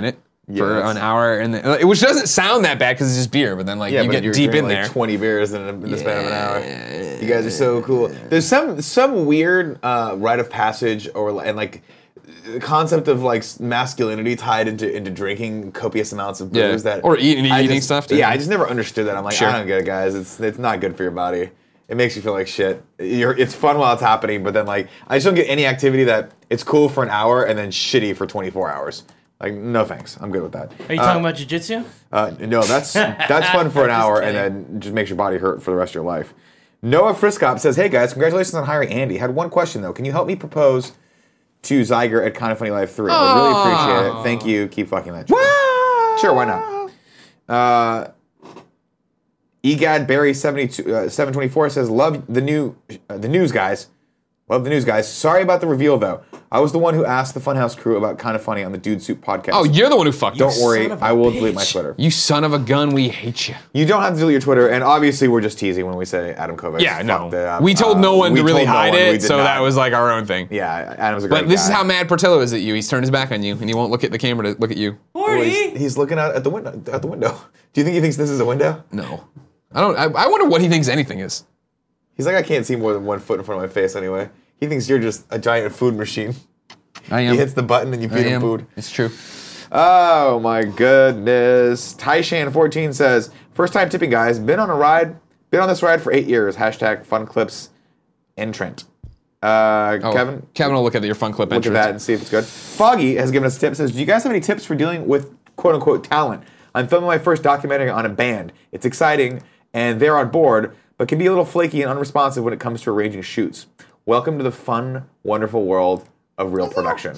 for that's- an hour, and then, it, which doesn't sound that bad because it's just beer, but then like Yeah, you but get you're deep in drinking, there. like twenty beers in, a, in the span of an hour. You guys are so cool. There's some some weird uh, rite of passage or and like the concept of like masculinity tied into into drinking copious amounts of Yeah. booze that Or eating- I eating just- stuff, too. Yeah, I just never understood that. I'm like, Sure. I don't get it, guys. It's it's not good for your body. It makes you feel like shit. You're, it's fun while it's happening, but then like I just don't get any activity that it's cool for an hour and then shitty for twenty-four hours. Like, no thanks. I'm good with that. Are you Uh, talking about jujitsu? uh, no, that's that's fun for an Just hour kidding. and then just makes your body hurt for the rest of your life. Noah Friscop says, "Hey guys, congratulations on hiring Andy. Had one question though. Can you help me propose to Zyger at Kind of Funny Live three? I would really appreciate it. Thank you. Keep fucking that. Shit. Sure, why not? Uh, Egad Barry seventy-two uh, seven twenty-four says, "Love the new uh, the news guys. Love the news guys. Sorry about the reveal though. I was the one who asked the Funhouse crew about Kind of Funny on the Dude Soup podcast. Oh, you're the one who fucked Don't us. worry, son of a I will delete my bitch. Twitter. You son of a gun, we hate you. You don't have to delete your Twitter, and obviously we're just teasing when we say Adam Kovacs. Yeah, no. fucked it up. We told no Uh, one we to really told no hide one. We it, did so not. that was like our own thing. Yeah, Adam's a great But this guy. is how mad Portillo is at you. He's turned his back on you, and he won't look at the camera to look at you. Oh, Forty. he's, he's looking out at the window. At the window. Do you think he thinks this is a window? No. I don't. I, I wonder what he thinks anything is. He's like, I can't see more than one foot in front of my face anyway. He thinks you're just a giant food machine. I am. He hits the button and you I feed him am. food. It's true. Oh my goodness. Taishan fourteen says, first time tipping guys, been on a ride, been on this ride for eight years. Hashtag fun clips entrant. Uh, Oh, Kevin, Kevin will look at your fun clip look entrance. at that and see if it's good. Foggy has given us a tip. Says, do you guys have any tips for dealing with quote unquote talent? I'm filming my first documentary on a band. It's exciting and they're on board, but can be a little flaky and unresponsive when it comes to arranging shoots. Welcome to the fun, wonderful world of real production.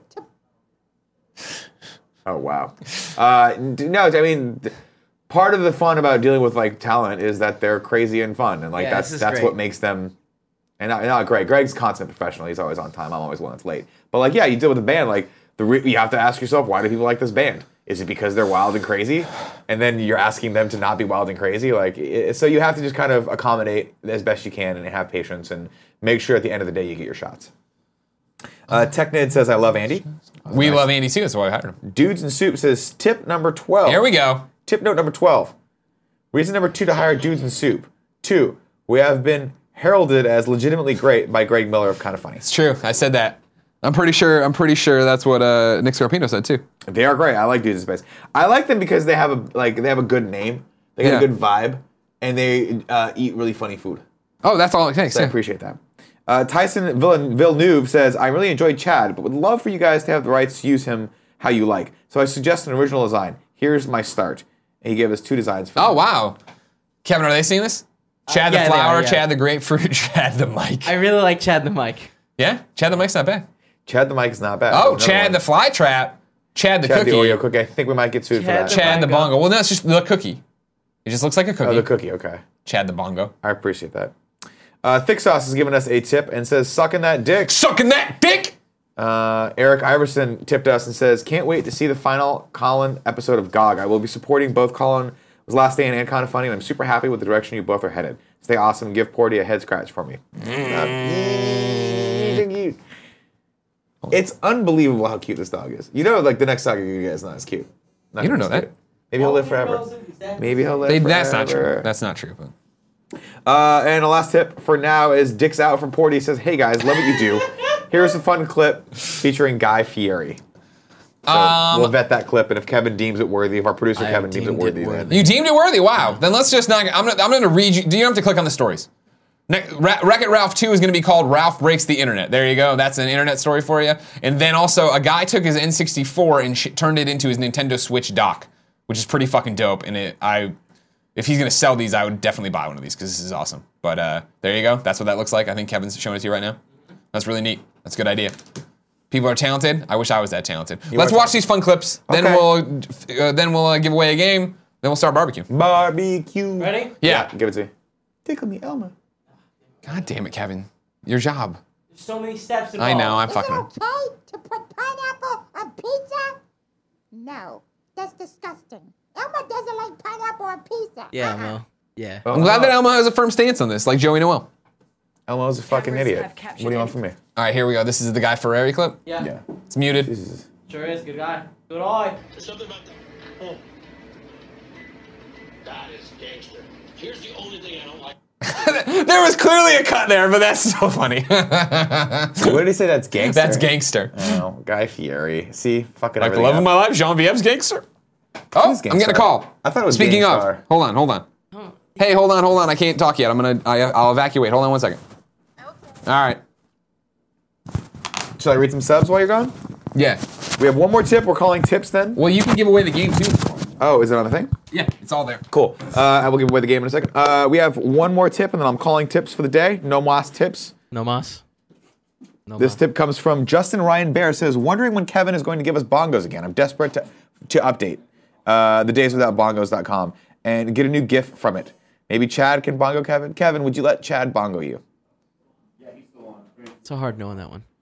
Oh wow. Uh, d- no, I mean, th- part of the fun about dealing with like talent is that they're crazy and fun, and like Yeah, that's this is that's great. what makes them. And not, not Greg. Greg's consummate professional. He's always on time. I'm always one that's late. But like, yeah, you deal with a band. Like, the re- you have to ask yourself, why do people like this band? Is it because they're wild and crazy? And then you're asking them to not be wild and crazy. Like, it, so you have to just kind of accommodate as best you can and have patience and make sure at the end of the day you get your shots. Uh, Technid says, I love Andy. We love Andy too. That's why I hired him. Dudes and Soup says, tip number twelve. Here we go. Tip note number twelve. Reason number two to hire Dudes and Soup. Two, we have been heralded as legitimately great by Greg Miller of Kind of Funny. It's true. I said that. I'm pretty sure. I'm pretty sure that's what uh, Nick Scarpino said too. They are great. I like Dudes in Space. I like them because they have a like they have a good name. They got Yeah. a good vibe, and they uh, eat really funny food. Oh, that's all it takes. So I Yeah. appreciate that. Uh, Tyson Villen- Villeneuve says, I really enjoyed Chad, but would love for you guys to have the rights to use him how you like. So I suggest an original design. Here's my start. And he gave us two designs. For Oh me. wow, Kevin, are they seeing this? Chad yeah, the they flower, are, yeah. Chad the grapefruit, Chad the mic. I really like Chad the Mic. Yeah, Chad the mic's not bad. Chad the mic is not bad. Oh, Another Chad one. the fly trap, Chad the Chad cookie, the Oreo cookie. I think we might get sued Chad for the that. Chad the Bongo. bongo. Well, no, it's just the cookie. It just looks like a cookie. Oh, the cookie. Okay. Chad the bongo. I appreciate that. Uh, Thick Sauce has given us a tip and says, sucking that dick. Sucking that dick. Uh, Eric Iverson tipped us and says, can't wait to see the final Colin episode of G O G. I will be supporting both Colin was Last Stand and Kind of Funny, and I'm super happy with the direction you both are headed. Stay awesome and give Porty a head scratch for me. Mm. It's unbelievable how cute this dog is. You know, like the next dog you get is not as cute. Not You don't as know cute. that. Maybe he'll live forever. Maybe he'll live They, forever. that's not true. That's not true. But. Uh, and the last tip for now is Dick's out from Porty. Says, hey guys, love what you do. Here's a fun clip featuring Guy Fieri. So Um, we'll vet that clip, and if Kevin deems it worthy, if our producer I Kevin deems it deemed it worthy, then worthy. You deemed it worthy. Wow. Then let's just not. I'm gonna. I'm gonna read you. Do you have to click on the stories? Ne- Ra- Wreck-It Ralph two is going to be called Ralph Breaks the Internet. There you go. That's an internet story for you. And then also, a guy took his N sixty-four and sh- turned it into his Nintendo Switch dock, which is pretty fucking dope. And it, I, if he's going to sell these, I would definitely buy one of these because this is awesome. But uh, there you go. That's what that looks like. I think Kevin's showing it to you right now. That's really neat. That's a good idea. People are talented. I wish I was that talented. Let's are watch these fun clips. Then Okay. we'll, uh, then we'll uh, give away a game. Then we'll start barbecue. barbecue. Ready? Yeah. Give it to me. Tickle me, Elmo. God damn it, Kevin. Your job. There's so many steps I involved. know. I'm Is it fucking. okay to put pineapple on pizza? No, that's disgusting. Elma doesn't like pineapple on pizza. Yeah, Uh-uh. Mo. Yeah. I'm glad that Elmo has a firm stance on this, like Joey Noel. Elmo's a fucking Cameras idiot. have captured What do you want it. from me? All right, here we go. This is the Guy Ferrari clip. Yeah. Yeah. It's muted. This is Sure is. Good guy. Good eye. There's something about that. Oh. That is gangster. Here's the only thing I don't like. There was clearly a cut there, but that's so funny. What did he say? That's gangster. That's gangster. Oh, Guy Fieri. See, fucking Like the everything love up. of my life, Genevieve's gangster. Oh, Who's I'm getting a Gangstar? call. I thought it was Speaking Gangstar. of, hold on, hold on. Hey, hold on, hold on. I can't talk yet. I'm gonna, I, I'll evacuate. Hold on one second. Okay. All right. Should I read some subs while you're gone? Yeah. We have one more tip. We're calling tips then. Well, you can give away the game too. Oh, is it on the thing? Yeah, it's all there. Cool. Uh, I will give away the game in a second. Uh, we have one more tip, and then I'm calling tips for the day. No mas tips. No mas. No This mas. tip comes from Justin Ryan Bear. Says, wondering when Kevin is going to give us bongos again. I'm desperate to to update uh, the days without bongos dot com and get a new GIF from it. Maybe Chad can bongo Kevin. Kevin, would you let Chad bongo you? It's a hard no on that one.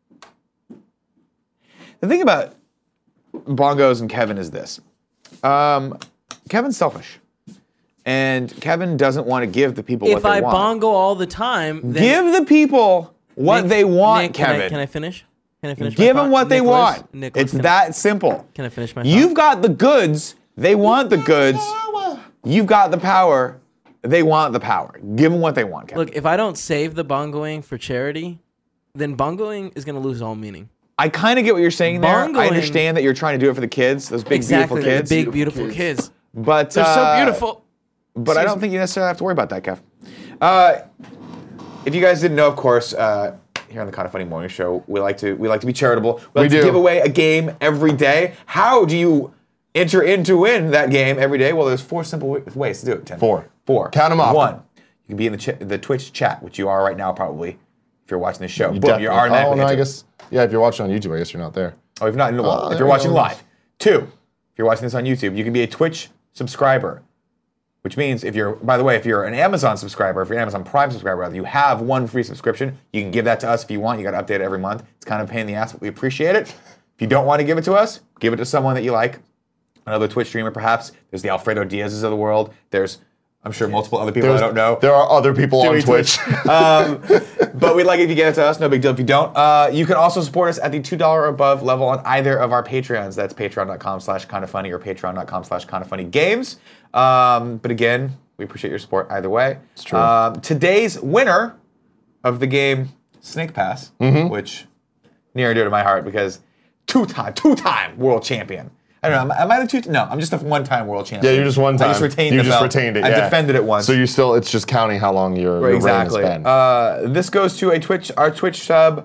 The thing about bongos and Kevin is this. Um, Kevin's selfish. And Kevin doesn't want to give the people what If they I want. bongo all the time, then Give the people what Nick- they want, Nick, can I- Kevin. Can I finish? Can I finish? my Give thought? them what they Nicholas? want. Nicholas, It's can I- that simple. Can I finish my? You've thought? got the goods. They want the goods. You've got the power. They want the power. Give them what they want, Kevin. Look, if I don't save the bongoing for charity, then bongoing is going to lose all meaning. I kind of get what you're saying there. I Bongoing- understand that you're trying to do it for the kids, those big, exactly, beautiful kids. the big, beautiful kids. But They're uh, so beautiful. But I Excuse don't think you necessarily have to worry about that, Kev. Uh, if you guys didn't know, of course, uh, here on the Kind of Funny Morning Show, we like to we like to be charitable. We like We to do. give away a game every day. How do you enter in to win that game every day? Well, there's four simple wa- ways to do it. Tim. Four. Four. Count 'em off. One. You can be in the ch- the Twitch chat, which you are right now, probably, if you're watching this show. You Boom, you're definitely- automatically Oh, no, I entered. guess. Yeah, if you're watching on YouTube, I guess you're not there. Oh, if not, well, Oh, if there you're we watching go. live. Two, if you're watching this on YouTube, you can be a Twitch subscriber, which means if you're, by the way, if you're an Amazon subscriber, if you're an Amazon Prime subscriber, rather, you have one free subscription. You can give that to us if you want. You got to update it every month. It's kind of a pain in the ass, but we appreciate it. If you don't want to give it to us, give it to someone that you like, another Twitch streamer perhaps. There's the Alfredo Diaz's of the world. There's, I'm sure, multiple other people I don't know. There are other people on Doing Twitch. um, but we'd like it if you get it to us. No big deal if you don't. Uh, you can also support us at the two dollars or above level on either of our Patreons. That's patreon.com slash kind of funny or patreon.com slash kind of funny games. Um, but again, we appreciate your support either way. It's true. Um, today's winner of the game Snake Pass, Mm-hmm. which near and dear to my heart because two-time, two-time world champion. I don't know. Am, am I the two? No, I'm just a one-time world champion. Yeah, you're just one time. I just retained you the just belt. retained it. I yeah. defended it once. So you still, it's just counting how long your, Right, your exactly. reign has been. Uh, this goes to a Twitch, our Twitch sub,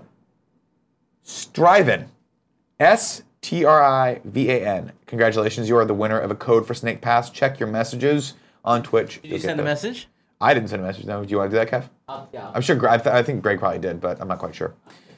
Striven, S T R I V A N. Congratulations, you are the winner of a code for Snake Pass. Check your messages on Twitch. Did you You'll get send a those. message? I didn't send a message. No, do you want to do that, Kev? Uh, yeah. I'm sure. Gre- I, th- I think Greg probably did, but I'm not quite sure.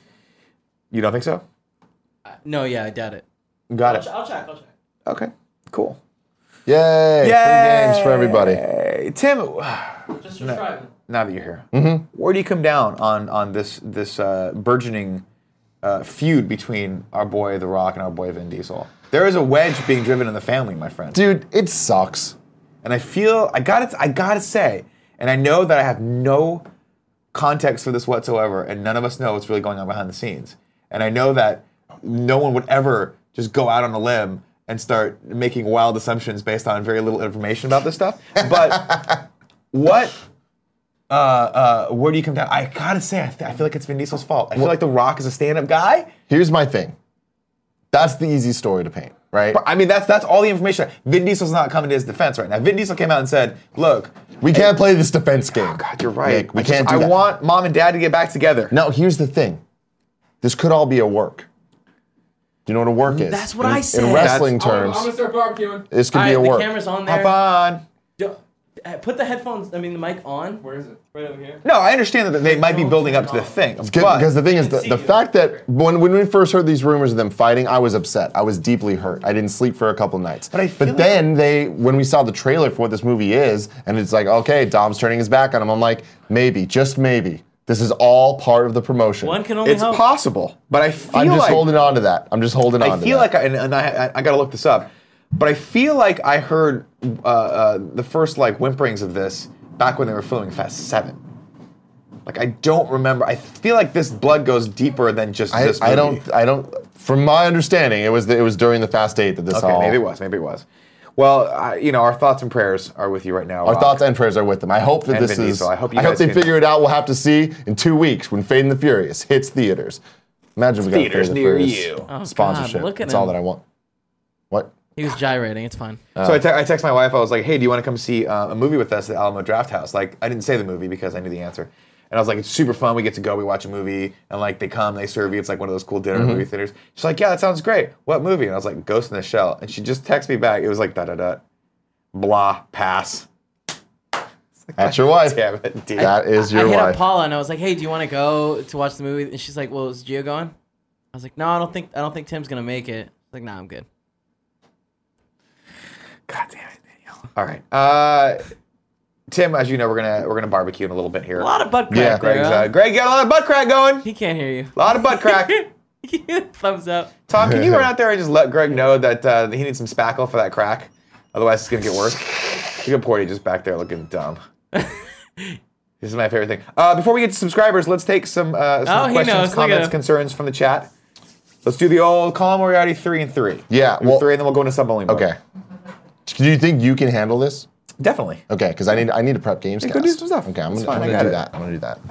You don't think so? No, yeah, I doubt it. Got I'll, it. ch- I'll check. I'll check. Okay. Cool. Yay! Free games for everybody. Hey, Tim. Just subscribe. Now that you're here, mm-hmm. where do you come down on on this this uh, burgeoning uh, feud between our boy The Rock and our boy Vin Diesel? There is a wedge being driven in the family, my friend. Dude, it sucks. And I feel I got I gotta say, and I know that I have no context for this whatsoever, and none of us know what's really going on behind the scenes. And I know that no one would ever just go out on a limb and start making wild assumptions based on very little information about this stuff. But what? Uh, uh, where do you come down? I gotta say, I, th- I feel like it's Vin Diesel's fault. I feel like The Rock is a stand-up guy. Here's my thing. That's the easy story to paint, right? I mean, that's that's all the information. Vin Diesel's not coming to his defense right now. Vin Diesel came out and said, "Look, We can't play this defense game. oh God, you're right. Nick, we I just- can't do I that. want mom and dad to get back together." Now, here's the thing. This could all be a work. Do you know what a work is? That's what in, I said. In wrestling I'm, I'm terms, gonna start barbecuing. this could All be right, a the work. camera's on there. Have fun. Do- uh, put the headphones. I mean, the mic on. Where is it? Right over here. No, I understand that they might be building up to the thing, but Because the thing is, the, see the you. fact that when, when we first heard these rumors of them fighting, I was upset. I was deeply hurt. I didn't sleep for a couple nights. But I feel like- then they, when we saw the trailer for what this movie is, and it's like, okay, Dom's turning his back on him, I'm like, maybe, just maybe, this is all part of the promotion. One can only it's hope. possible. But I feel I'm just like holding on to that. I'm just holding on I to feel that. like, I, and, and I, I, I got to look this up, but I feel like I heard uh, uh, the first like whimperings of this back when they were filming Fast Seven. Like I don't remember. I feel like this blood goes deeper than just I, this movie. I don't. I don't. From my understanding, it was the, it was during the Fast Eight that this Okay, all. maybe it was. Maybe it was. Well, I, you know, our thoughts and prayers are with you right now. Our Rock. thoughts and prayers are with them. I hope that And this Vin is. Diesel. I hope you I hope guys they can- figure it out. We'll have to see in two weeks when Fate and the Furious hits theaters. Imagine we got Theaters Fate and the near Furious you. Oh, sponsorship. God, look at That's all him. that I want. What? He was gyrating. It's fine. So I, te- I text my wife. I was like, "Hey, do you want to come see uh, a movie with us at Alamo Draft House?" Like, I didn't say the movie because I knew the answer, and I was like, "It's super fun. We get to go. We watch a movie, and like they come, they serve you. It's like one of those cool dinner movie theaters." She's like, "Yeah, that sounds great. What movie?" And I was like, "Ghost in the Shell." And she just texted me back. It was like da da da, blah, pass. That's your wife. Damn it, dude. That is I your hit wife. up Paula and I was like, "Hey, do you want to go to watch the movie?" And she's like, "Well, is Gio going?" I was like, "No, I don't think I don't think Tim's gonna make it." She's like, "Nah, I'm good." God damn it, Daniel. All right, uh, Tim. As you know, we're gonna we're gonna barbecue in a little bit here. A lot of butt crack. Yeah, there, Greg's, huh? uh, Greg got a lot of butt crack going. He can't hear you. A lot of butt crack. Thumbs up. Tom, can you run out there and just let Greg know that uh, he needs some spackle for that crack? Otherwise, it's gonna get worse. Look at Porty just back there looking dumb. This is my favorite thing. Uh, before we get to subscribers, let's take some, uh, some Oh, he questions, knows. Look at comments, him. concerns from the chat. Let's do the old Colin Moriarty three and three. Yeah, Do well- three, and then we'll go into sub only mode. Okay. Do you think you can handle this? Definitely. Okay, because I need I need to prep games. Yeah, go do some stuff. Okay, I'm It's gonna, fine, I'm I gonna got do it. that. I'm gonna do that.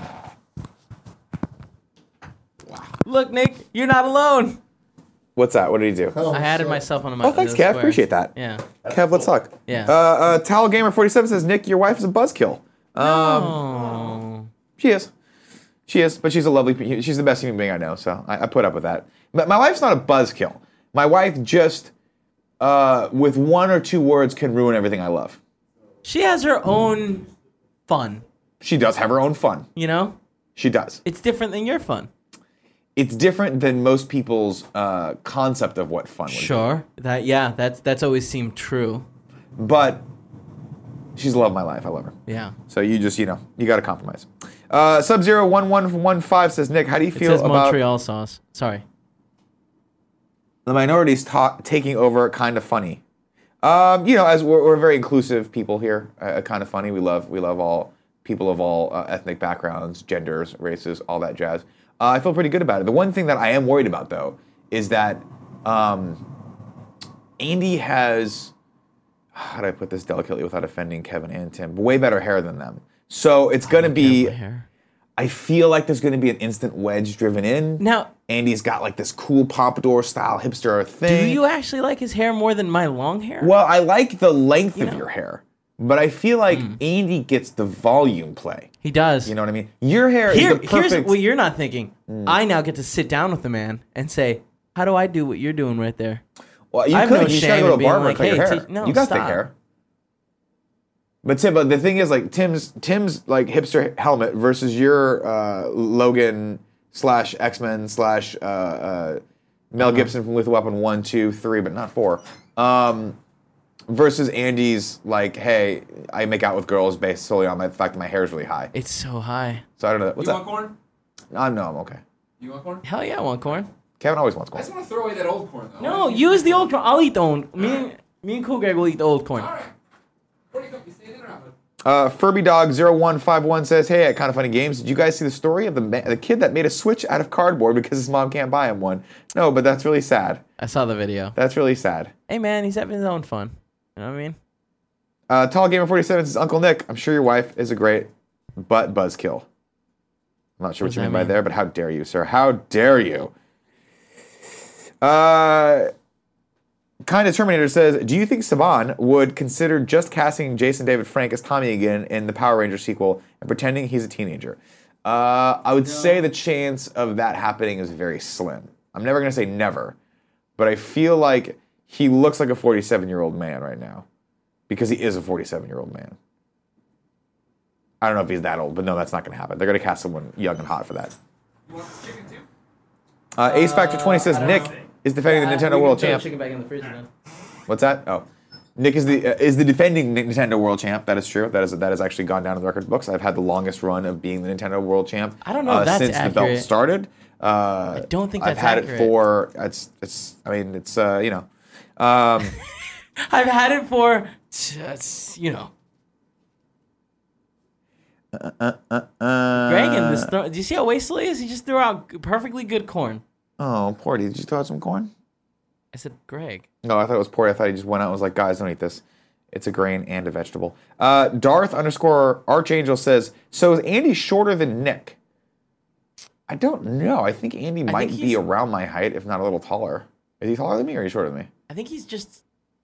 Look, Nick, you're not alone. What's that? What did he do? I added myself on my. Oh, thanks, Kev. Appreciate that. Yeah. Kev, let's talk. Yeah. Uh, uh, Towel Gamer forty-seven says, Nick, your wife is a buzzkill. Um, Oh. She is. She is, but she's a lovely, she's the best human being I know, so I, I put up with that. But my wife's not a buzzkill. My wife just, uh, with one or two words, can ruin everything I love. She has her own fun. She does have her own fun. You know, She does. it's different than your fun. It's different than most people's uh, concept of what fun would Sure. That yeah. That's that's always seemed true. be. But she's the love of my life. I love her. Yeah. So you just, you know, you got to compromise. Uh, Sub Zero One One One Five says, Nick, how do you It feel says about Montreal sauce. Sorry. the minorities ta- taking over Kind of Funny? Um, you know, as we're, we're very inclusive people here, uh, Kind of Funny. We love we love all people of all uh, ethnic backgrounds, genders, races, all that jazz. Uh, I feel pretty good about it. The one thing that I am worried about, though, is that um, Andy has, how do I put this delicately without offending Kevin and Tim, way better hair than them. So it's going to be, My hair. I feel like there's going to be an instant wedge driven in. Now, Andy's got like this cool pompadour style hipster do thing. you actually like his hair more than my long hair? Well, I like the length You of know. your hair, but I feel like Hmm. Andy gets the volume play. He does. You know what I mean? Your hair Here, is the perfect. here's what you're not thinking. I now get to sit down with the man and say, "How do I do what you're doing right there?" well, you I have could. no you just shame gotta go to in a being barber like, and cut your "Hey, hair. T- no, you got thick stop." hair. But Tim, but the thing is, like Tim's Tim's like hipster helmet versus your uh, Logan slash X Men slash uh, uh, Mel Uh-huh. Gibson from Lethal Weapon one, two, three, but not four. Um, versus Andy's like, hey, I make out with girls based solely on my, the fact that my hair is really high. It's so high. So I don't know. What's you that? want corn? Uh, no, I'm okay. You want corn? Hell yeah, I want corn. Kevin always wants I corn. just want to throw away that old corn though. No, use the old corn. I'll eat the old. Me and me and Cool Greg will eat the old corn. All right. Where do you go? You staying in or out? Uh, Furby Dog zero one five one says, hey, at Kind of Funny Games, did you guys see the story of the ma- the kid that made a Switch out of cardboard because his mom can't buy him one? No, but that's really sad. I saw the video. That's really sad. Hey man, he's having his own fun. You know what I mean? Uh, Tall Gamer forty-seven says, Uncle Nick, I'm sure your wife is a great butt buzzkill. I'm not sure what What you does mean that by mean? there, but how dare you, sir? How dare you? Uh, kind of Terminator says, do you think Saban would consider just casting Jason David Frank as Tommy again in the Power Rangers sequel and pretending he's a teenager? Uh, I would say the chance of that happening is very slim. I'm never going to say never, but I feel like he looks like a forty-seven-year-old man right now because he is a forty-seven-year-old man. I don't know if he's that old, but no, that's not going to happen. They're going to cast someone young and hot for that. You want some chicken too? Uh, Ace Factor twenty says Nick is defending the Nintendo World Champ. Chicken back in the freezer then. What's that? Oh, Nick is the uh, is the defending Nintendo World Champ. That is true. That is that has actually gone down in the record books. I've had the longest run of being the Nintendo World Champ. I don't know if uh, that's since the belt accurate. started. Uh, I don't think I've that's had accurate. it for it's it's. I mean it's uh, you know. Um, I've had it for, t- it's, you know. uh, Greg in this. Throw, do you see how wasteful he is? He just threw out perfectly good corn. Oh, Porty, did you throw out some corn? I said Greg. No, I thought it was Porty. I thought he just went out and was like, guys, don't eat this. It's a grain and a vegetable. Uh, Darth underscore Archangel says, so is Andy shorter than Nick? I don't know. I think Andy I might think be he's- around my height, if not a little taller. Is he taller than me or are you shorter than me? I think he's just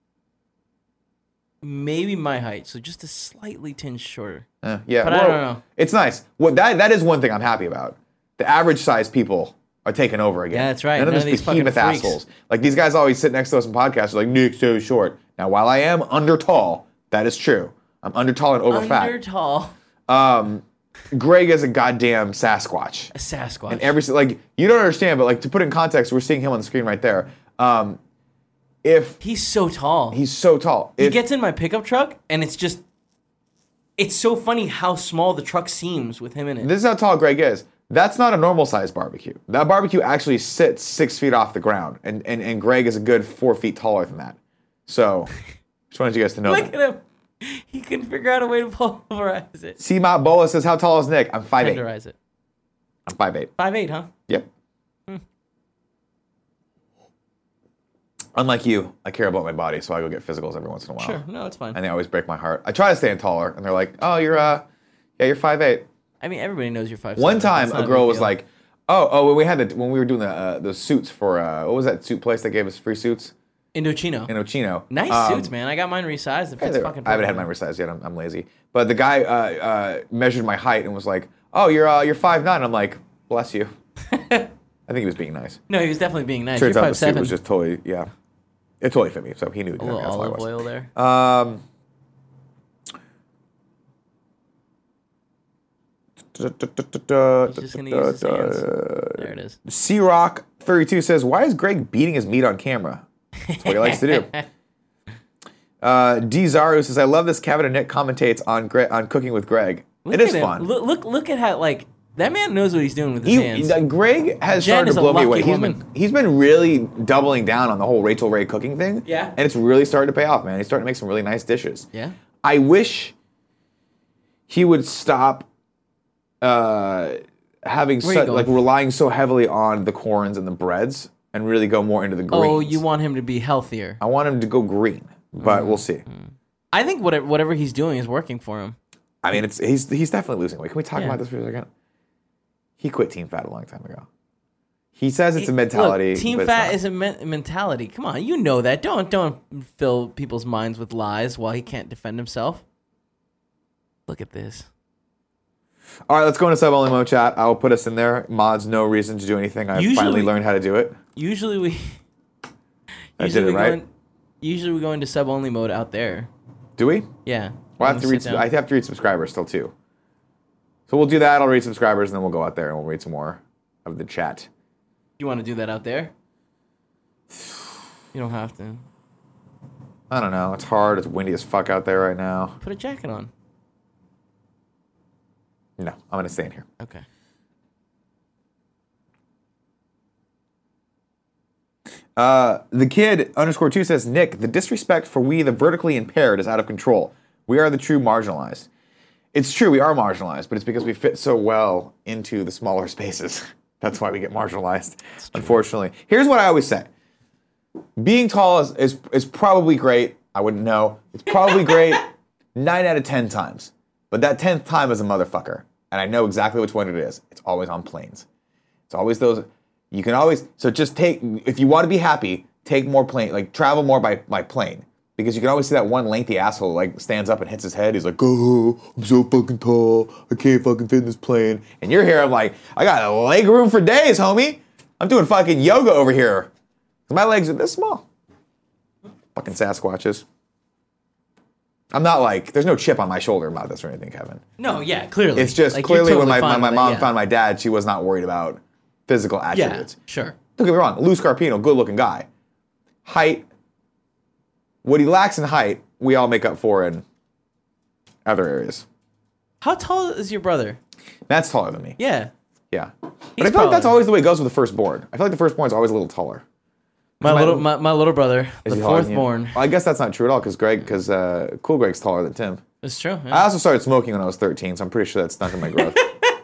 maybe my height, so just a slightly tinge shorter. Uh, yeah, But I well, don't know. It's nice. What that that is one thing I'm happy about. The average size people are taking over again. Yeah, that's right. None of None these of these fucking behemoth freaks. assholes. Like these guys always sit next to us in podcasts. Are like Nick's so short. Now, while I am under tall, that is true. I'm under tall and over Under fat. tall. Um, Greg is a goddamn Sasquatch. A Sasquatch. And every like you don't understand, but like to put it in context, we're seeing him on the screen right there. Um, if He's so tall. he's so tall, he if, gets in my pickup truck, and it's just, it's so funny how small the truck seems with him in it. this is how tall Greg is. That's not a normal size barbecue. That barbecue actually sits six feet off the ground, and and, and Greg is a good four feet taller than that. So, just wanted you guys to know Look that. at him. He can figure out a way to pulverize it. C-Mop Bola says, how tall is Nick? I'm five eight. Tenderize it. I'm five eight. Five eight, huh? Yep. Hmm. Unlike you, I care about my body, so I go get physicals every once in a while. Sure. No, it's fine. And they always break my heart. I try to stand taller, and they're like, oh, you're, uh, yeah, you're five eight. I mean, everybody knows you're five. One time, a girl was like, "Oh, oh, when we had the when we were doing the uh, the suits for uh, what was that suit place that gave us free suits? Indochino. Indochino. Nice Um, suits, man. I got mine resized. It yeah, fits they- fucking I haven't had perfect. mine resized yet. I'm, I'm lazy. But the guy uh, uh, measured my height and was like, "Oh, you're uh, you're five nine." I'm like, "Bless you." I think he was being nice. No, he was definitely being nice. Turns You're out the five suit seven. was just totally yeah, it totally fit me. So he knew a exactly little that's why I olive was. oil there. Um, He's just gonna use his hands. There it is. C Rock thirty-two says, "Why is Greg beating his meat on camera? That's what he likes to do." Uh, D Zaru says, "I love this. Kevin and Nick commentates on Gre- on Cooking with Greg. Look it is at him. fun. Look, look, look at how like that man knows what he's doing with his He, hands. uh, Greg has Jen started is to a blow me lucky away. He's woman. been he's been really doubling down on the whole Rachel Ray cooking thing. Yeah. and it's really starting to pay off, man. He's starting to make some really nice dishes. Yeah. I wish he would stop uh, having Where you such, going? like relying so heavily on the corns and the breads and really go more into the greens. Oh, you want him to be healthier. I want him to go green, but Mm-hmm. we'll see. I think whatever whatever he's doing is working for him. I mean, it's he's he's definitely losing weight. Can we talk Yeah. about this for a second? He quit Team Fat a long time ago. He says it's a mentality. Look, team but it's fat not. is a men- mentality. Come on, you know that. Don't don't fill people's minds with lies while he can't defend himself. Look at this. All right, let's go into sub only mode chat. I will put us in there. Mods, no reason to do anything. I Usually- finally learned how to do it. Usually we. I usually did it we right. Go in, usually we go into sub only mode out there. Do we? Yeah. Well, I When have to we read. sit down. I have to read subscribers still too. So we'll do that. I'll read subscribers, and then we'll go out there and we'll read some more of the chat. You want to do that out there? You don't have to. I don't know. It's hard. It's windy as fuck out there right now. Put a jacket on. No, I'm gonna stay in here. Okay. Uh, the kid underscore two says, Nick, the disrespect for we the vertically impaired is out of control. We are the true marginalized. It's true, we are marginalized, but it's because we fit so well into the smaller spaces. That's why we get marginalized, unfortunately. Here's what I always say. Being tall is, is, is probably great. I wouldn't know. It's probably great nine out of ten times. But that tenth time is a motherfucker. And I know exactly which one it is. It's always on planes. It's always those... You can always, so just take, if you want to be happy, take more plane, like travel more by, by plane. Because you can always see that one lengthy asshole like stands up and hits his head. He's like, oh, I'm so fucking tall. I can't fucking fit in this plane. And you're here, I'm like, I got leg room for days, homie. I'm doing fucking yoga over here. My legs are this small. Fucking Sasquatches. I'm not like, there's no chip on my shoulder about this or anything, Kevin. No, yeah, clearly. It's just Like, you're clearly when totally my, fine my, my with it, mom yeah. found my dad, she was not worried about physical Yeah, attributes. sure. Don't get me wrong, Lou Scarpino, good looking guy. Height, what he lacks in height, we all make up for in other areas. How tall is your brother? Matt's taller than me. Yeah. Yeah. But He's I feel like probably- that's always the way it goes with the firstborn. I feel like the firstborn's always a little taller. My My- little my, my little brother, Is the he taller fourth than you? born. Well, I guess that's not true at all, because Greg, because uh, Cool Greg's taller than Tim. It's true. I Yeah. also started smoking when I was thirteen, so I'm pretty sure that stunted my growth.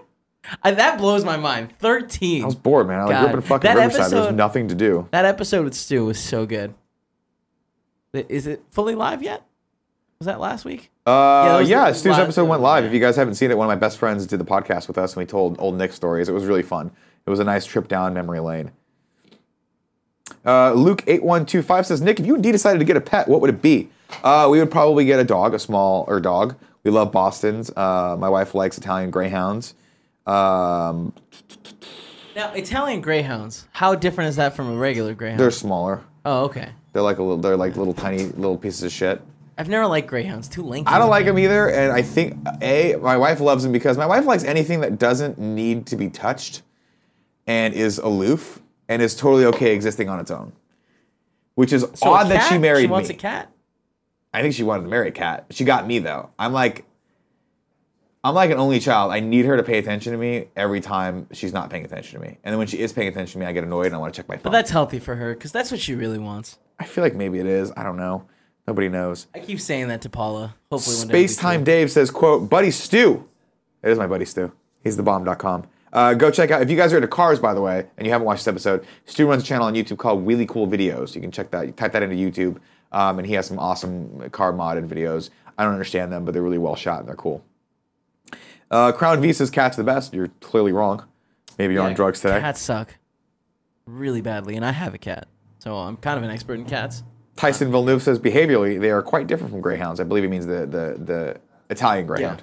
I, that blows my mind. thirteen. I was bored, man. I like God. ripping fucking That Riverside. There's episode- nothing to do. That episode with Stu was so good. Is it fully live yet? Was that last week? Uh, that was yeah, the Stu's last- episode went live. If you guys haven't seen it, one of my best friends did the podcast with us, and we told old Nick stories. It was really fun. It was a nice trip down memory lane. Uh, Luke eight one two five says, Nick, if you indeed decided to get a pet, what would it be? Uh, we would probably get a dog, a small or dog. We love Bostons. Uh, my wife likes Italian Greyhounds. Um, Now, Italian Greyhounds. How different is that from a regular Greyhound? they're smaller. Oh, okay. They're like a little. They're like little tiny little pieces of shit. I've never liked Greyhounds. Too lanky. I don't like them either, and I think a my wife loves them because my wife likes anything that doesn't need to be touched, and is aloof, and is totally okay existing on its own. Which is So a odd that she cat? married She wants me. a cat. I think she wanted to marry a cat. She got me though. I'm like, I'm like an only child. I need her to pay attention to me every time she's not paying attention to me, and then when she is paying attention to me, I get annoyed and I want to check my phone. But that's healthy for her, because that's what she really wants. I feel like maybe it is. I don't know. Nobody knows. I keep saying that to Paula. Hopefully one day. Space Time Dave says, quote, Buddy Stu. It is my buddy Stu. He's the bomb dot com. Uh, go check out, if you guys are into cars, by the way, and you haven't watched this episode, Stu runs a channel on YouTube called Really Cool Videos. You can check that. You type that into YouTube, um, and he has some awesome car modded videos. I don't understand them, but they're really well shot and they're cool. Uh, Crown V says, Cat's the best. You're clearly wrong. Maybe you're Yeah, on drugs today. Cats suck really badly, and I have a cat, so I'm kind of an expert in cats. Tyson Villeneuve says, behaviorally, they are quite different from greyhounds. I believe he means the, the, the Italian greyhound.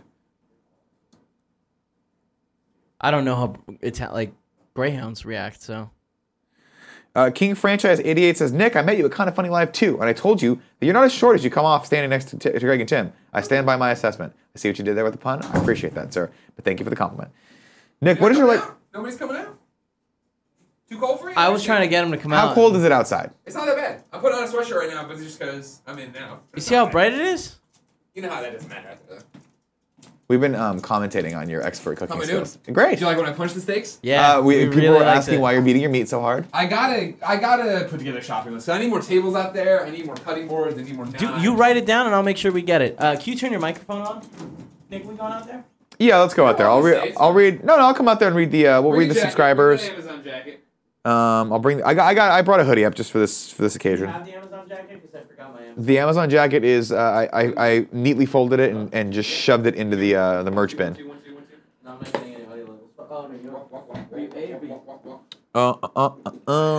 I don't know how Ita- like Greyhounds react, so. Uh, King Franchise eighty-eight says, Nick, I met you at Kind of Funny Live too, and I told you that you're not as short as you come off standing next to, T- to Greg and Tim. I stand by my assessment. I see what you did there with the pun. I appreciate that, sir. But thank you for the compliment. Nick, what is your like? Nobody's coming out. Too cold for you? I was trying to get him to come out. How cold is it outside? It's not that bad. I'm putting on a sweatshirt right now, but it's just because I'm in now. You see how bright it is? You know how that doesn't matter. After that. We've been um, commentating on your expert cooking How am I doing? skills. Great. Did you like when I punched the steaks? Yeah. Uh, we, we people really were liked asking it. why you're beating your meat so hard. I gotta, I gotta put together a shopping list. I need more tables out there. I need more cutting boards. I need more knives. Do, you write it down, and I'll make sure we get it. Uh, can you turn your microphone on? Nick, we going out there? Yeah, let's go out there. I'll read. I'll read. No, no, I'll come out there and read the. Uh, we'll Bring read the jacket, subscribers. bring the Amazon jacket. Um, I'll bring. I got. I got. I brought a hoodie up just for this for this occasion. Have the Amazon jacket? Because I forgot my Amazon. The Amazon jacket is. Uh, I, I I neatly folded it and, and just shoved it into the uh, the merch bin. One, two, one, two. No, I'm not getting any audio levels. Oh, no, you're Are you A or B? Uh uh uh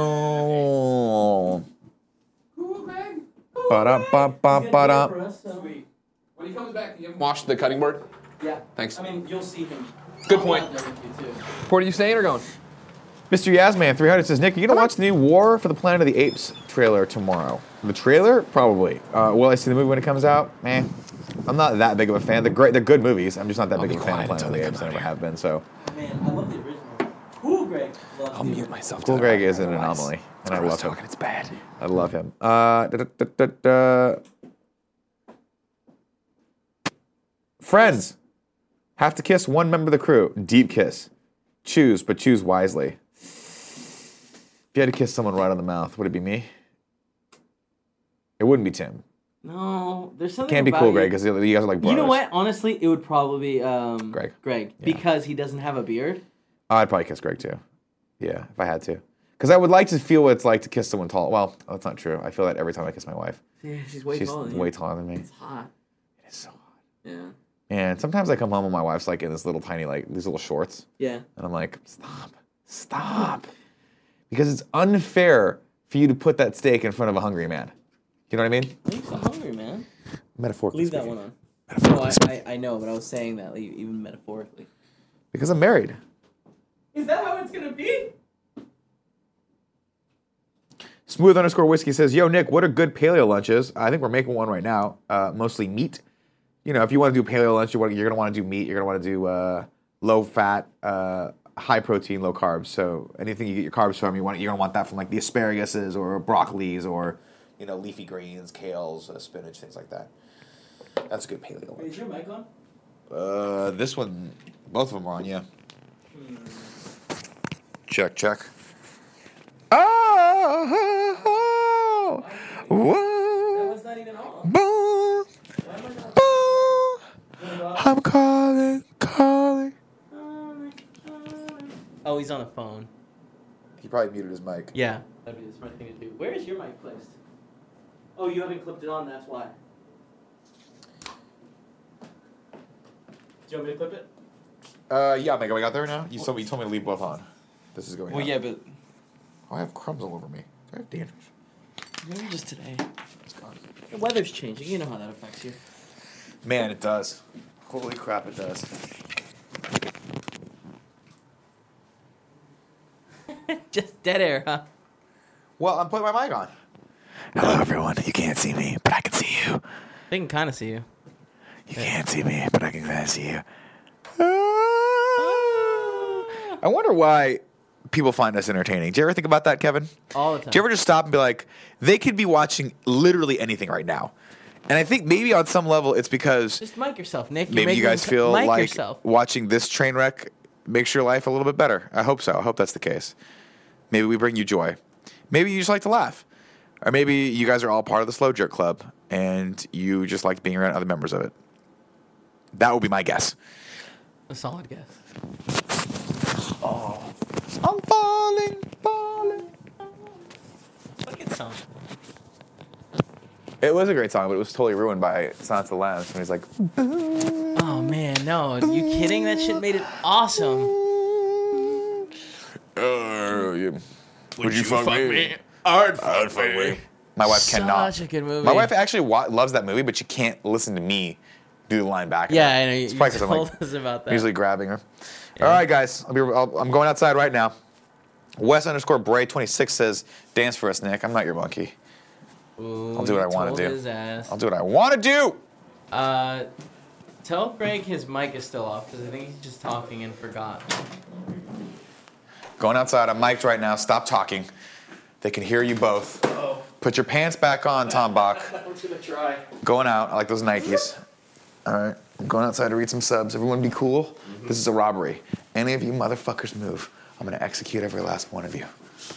oh. Cool, man. Ba da ba ba ba da. Sweet. When he comes back, you haven't washed the cutting board? Yeah. Thanks. I mean, you'll see him. Good point. Port, are you staying or going? Mister Yasman three hundred says, Nick, you gonna watch the new War for the Planet of the Apes trailer tomorrow? The trailer? Probably. Uh, will I see the movie when it comes out? Eh. I'm not that big of a fan. They're great. They're good movies. I'm just not that big of a fan of Planet of the Apes. I never have been. So. Man, I love the original. Cool, Greg. Loves I'll the mute original. myself. Cool Greg is an anomaly, and I love him. It's bad. I love him. Uh, da, da, da, da, da. Friends have to kiss one member of the crew. Deep kiss. Choose, but choose wisely. If you had to kiss someone right on the mouth, would it be me? It wouldn't be Tim. No, there's something Can't be about Cool you. Greg because you guys are like brothers. You know what? Honestly, it would probably be um, Greg. Greg, Yeah. because he doesn't have a beard. I'd probably kiss Greg too. Yeah, if I had to. Because I would like to feel what it's like to kiss someone tall. Well, that's not true. I feel that every time I kiss my wife. Yeah, she's way She's taller than way you. taller than me. It's hot. It is so hot. Yeah. And sometimes I come home and my wife's like in this little tiny, like, these little shorts. Yeah. And I'm like, stop, stop. Because it's unfair for you to put that steak in front of a hungry man. You know what I mean? Why are you so hungry, man? Metaphorically Leave that speaking. one on. No, I, I, I know, but I was saying that like, even metaphorically. Because I'm married. Is that how it's gonna be? Smooth underscore whiskey says, yo, Nick, what are good paleo lunches? I think we're making one right now. Uh, mostly meat. You know, if you want to do paleo lunch, you want, you're going to want to do meat. You're going to want to do uh, low fat, uh, high protein, low carbs. So anything you get your carbs from, you want, you're going to want that from like the asparaguses or broccolis or, you know, leafy greens, kales, uh, spinach, things like that. That's a good paleo lunch. Is your mic on? Uh, this one, both of them are on, yeah. Check, check. Oh, whoa, That's not even on. boom, boom. I'm calling, calling. Oh, he's on a phone. He probably muted his mic. Yeah. That'd be the smart thing to do. Where is your mic placed? Oh, you haven't clipped it on, that's why. Do you want me to clip it? Uh, yeah, Mega, we got there now. You told me. You told me to leave both on. This is going. Well, on. yeah, but Oh, I have crumbs all over me. I have dandruff. maybe just today. It's gone. The weather's changing. You know how that affects you. Man, it does. Holy crap, it does. Just dead air, huh? Well, I'm putting my mic on. Hello, everyone. You can't see me, but I can see you. They can kind of see you. You can't see me, but I can kind of see you. I wonder why people find us entertaining. Do you ever think about that, Kevin? All the time. Do you ever just stop and be like, they could be watching literally anything right now? And I think maybe on some level it's because Just mic yourself, Nick. You're maybe you making guys them- feel mic like yourself. watching this train wreck makes your life a little bit better. I hope so. I hope that's the case. Maybe we bring you joy. Maybe you just like to laugh. Or maybe you guys are all part of the Slow Jerk Club and you just like being around other members of it. That would be my guess. A solid guess. Oh. I'm falling, falling. What a good song. It was a great song, but it was totally ruined by Silence of the Lambs when he's like, Oh man, no. Are you kidding? That shit made it awesome. uh, you, would you fuck, me? I'd I'd fuck me. My wife Such cannot. a good movie. My wife actually wa- loves that movie, but she can't listen to me do the line back. Yeah, I know. You, It's you probably 'cause I'm, told like, us about that. usually grabbing her. All right, guys. I'll be, I'll, I'm going outside right now. Wes underscore Bray twenty-six says, dance for us, Nick. I'm not your monkey. Ooh, I'll do what I you want told to do. his ass. I'll do what I want to do. Uh, tell Greg his mic is still off because I think he's just talking and forgot. Going outside. I'm mic'd right now. Stop talking. They can hear you both. Oh, Put your pants back on, Tom Bach. I'm gonna try. Going out. I like those Nikes. All right. I'm going outside to read some subs. Everyone be cool. Mm-hmm. This is a robbery. Any of you motherfuckers move, I'm going to execute every last one of you.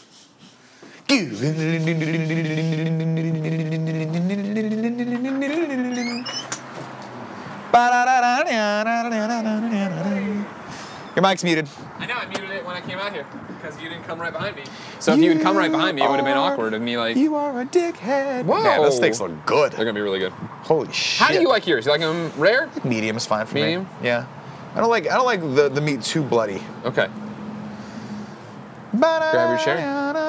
Your mic's muted. I know, I muted it when I came out here because you didn't come right behind me. So if you had come right behind me, it would have been awkward of me like. You are a dickhead. Whoa. Man, those steaks look good. They're gonna be really good. Holy shit. How do you like yours? You like them rare? Medium is fine for Medium? me. Yeah. I don't like I don't like the, the meat too bloody. Okay. Grab your chair.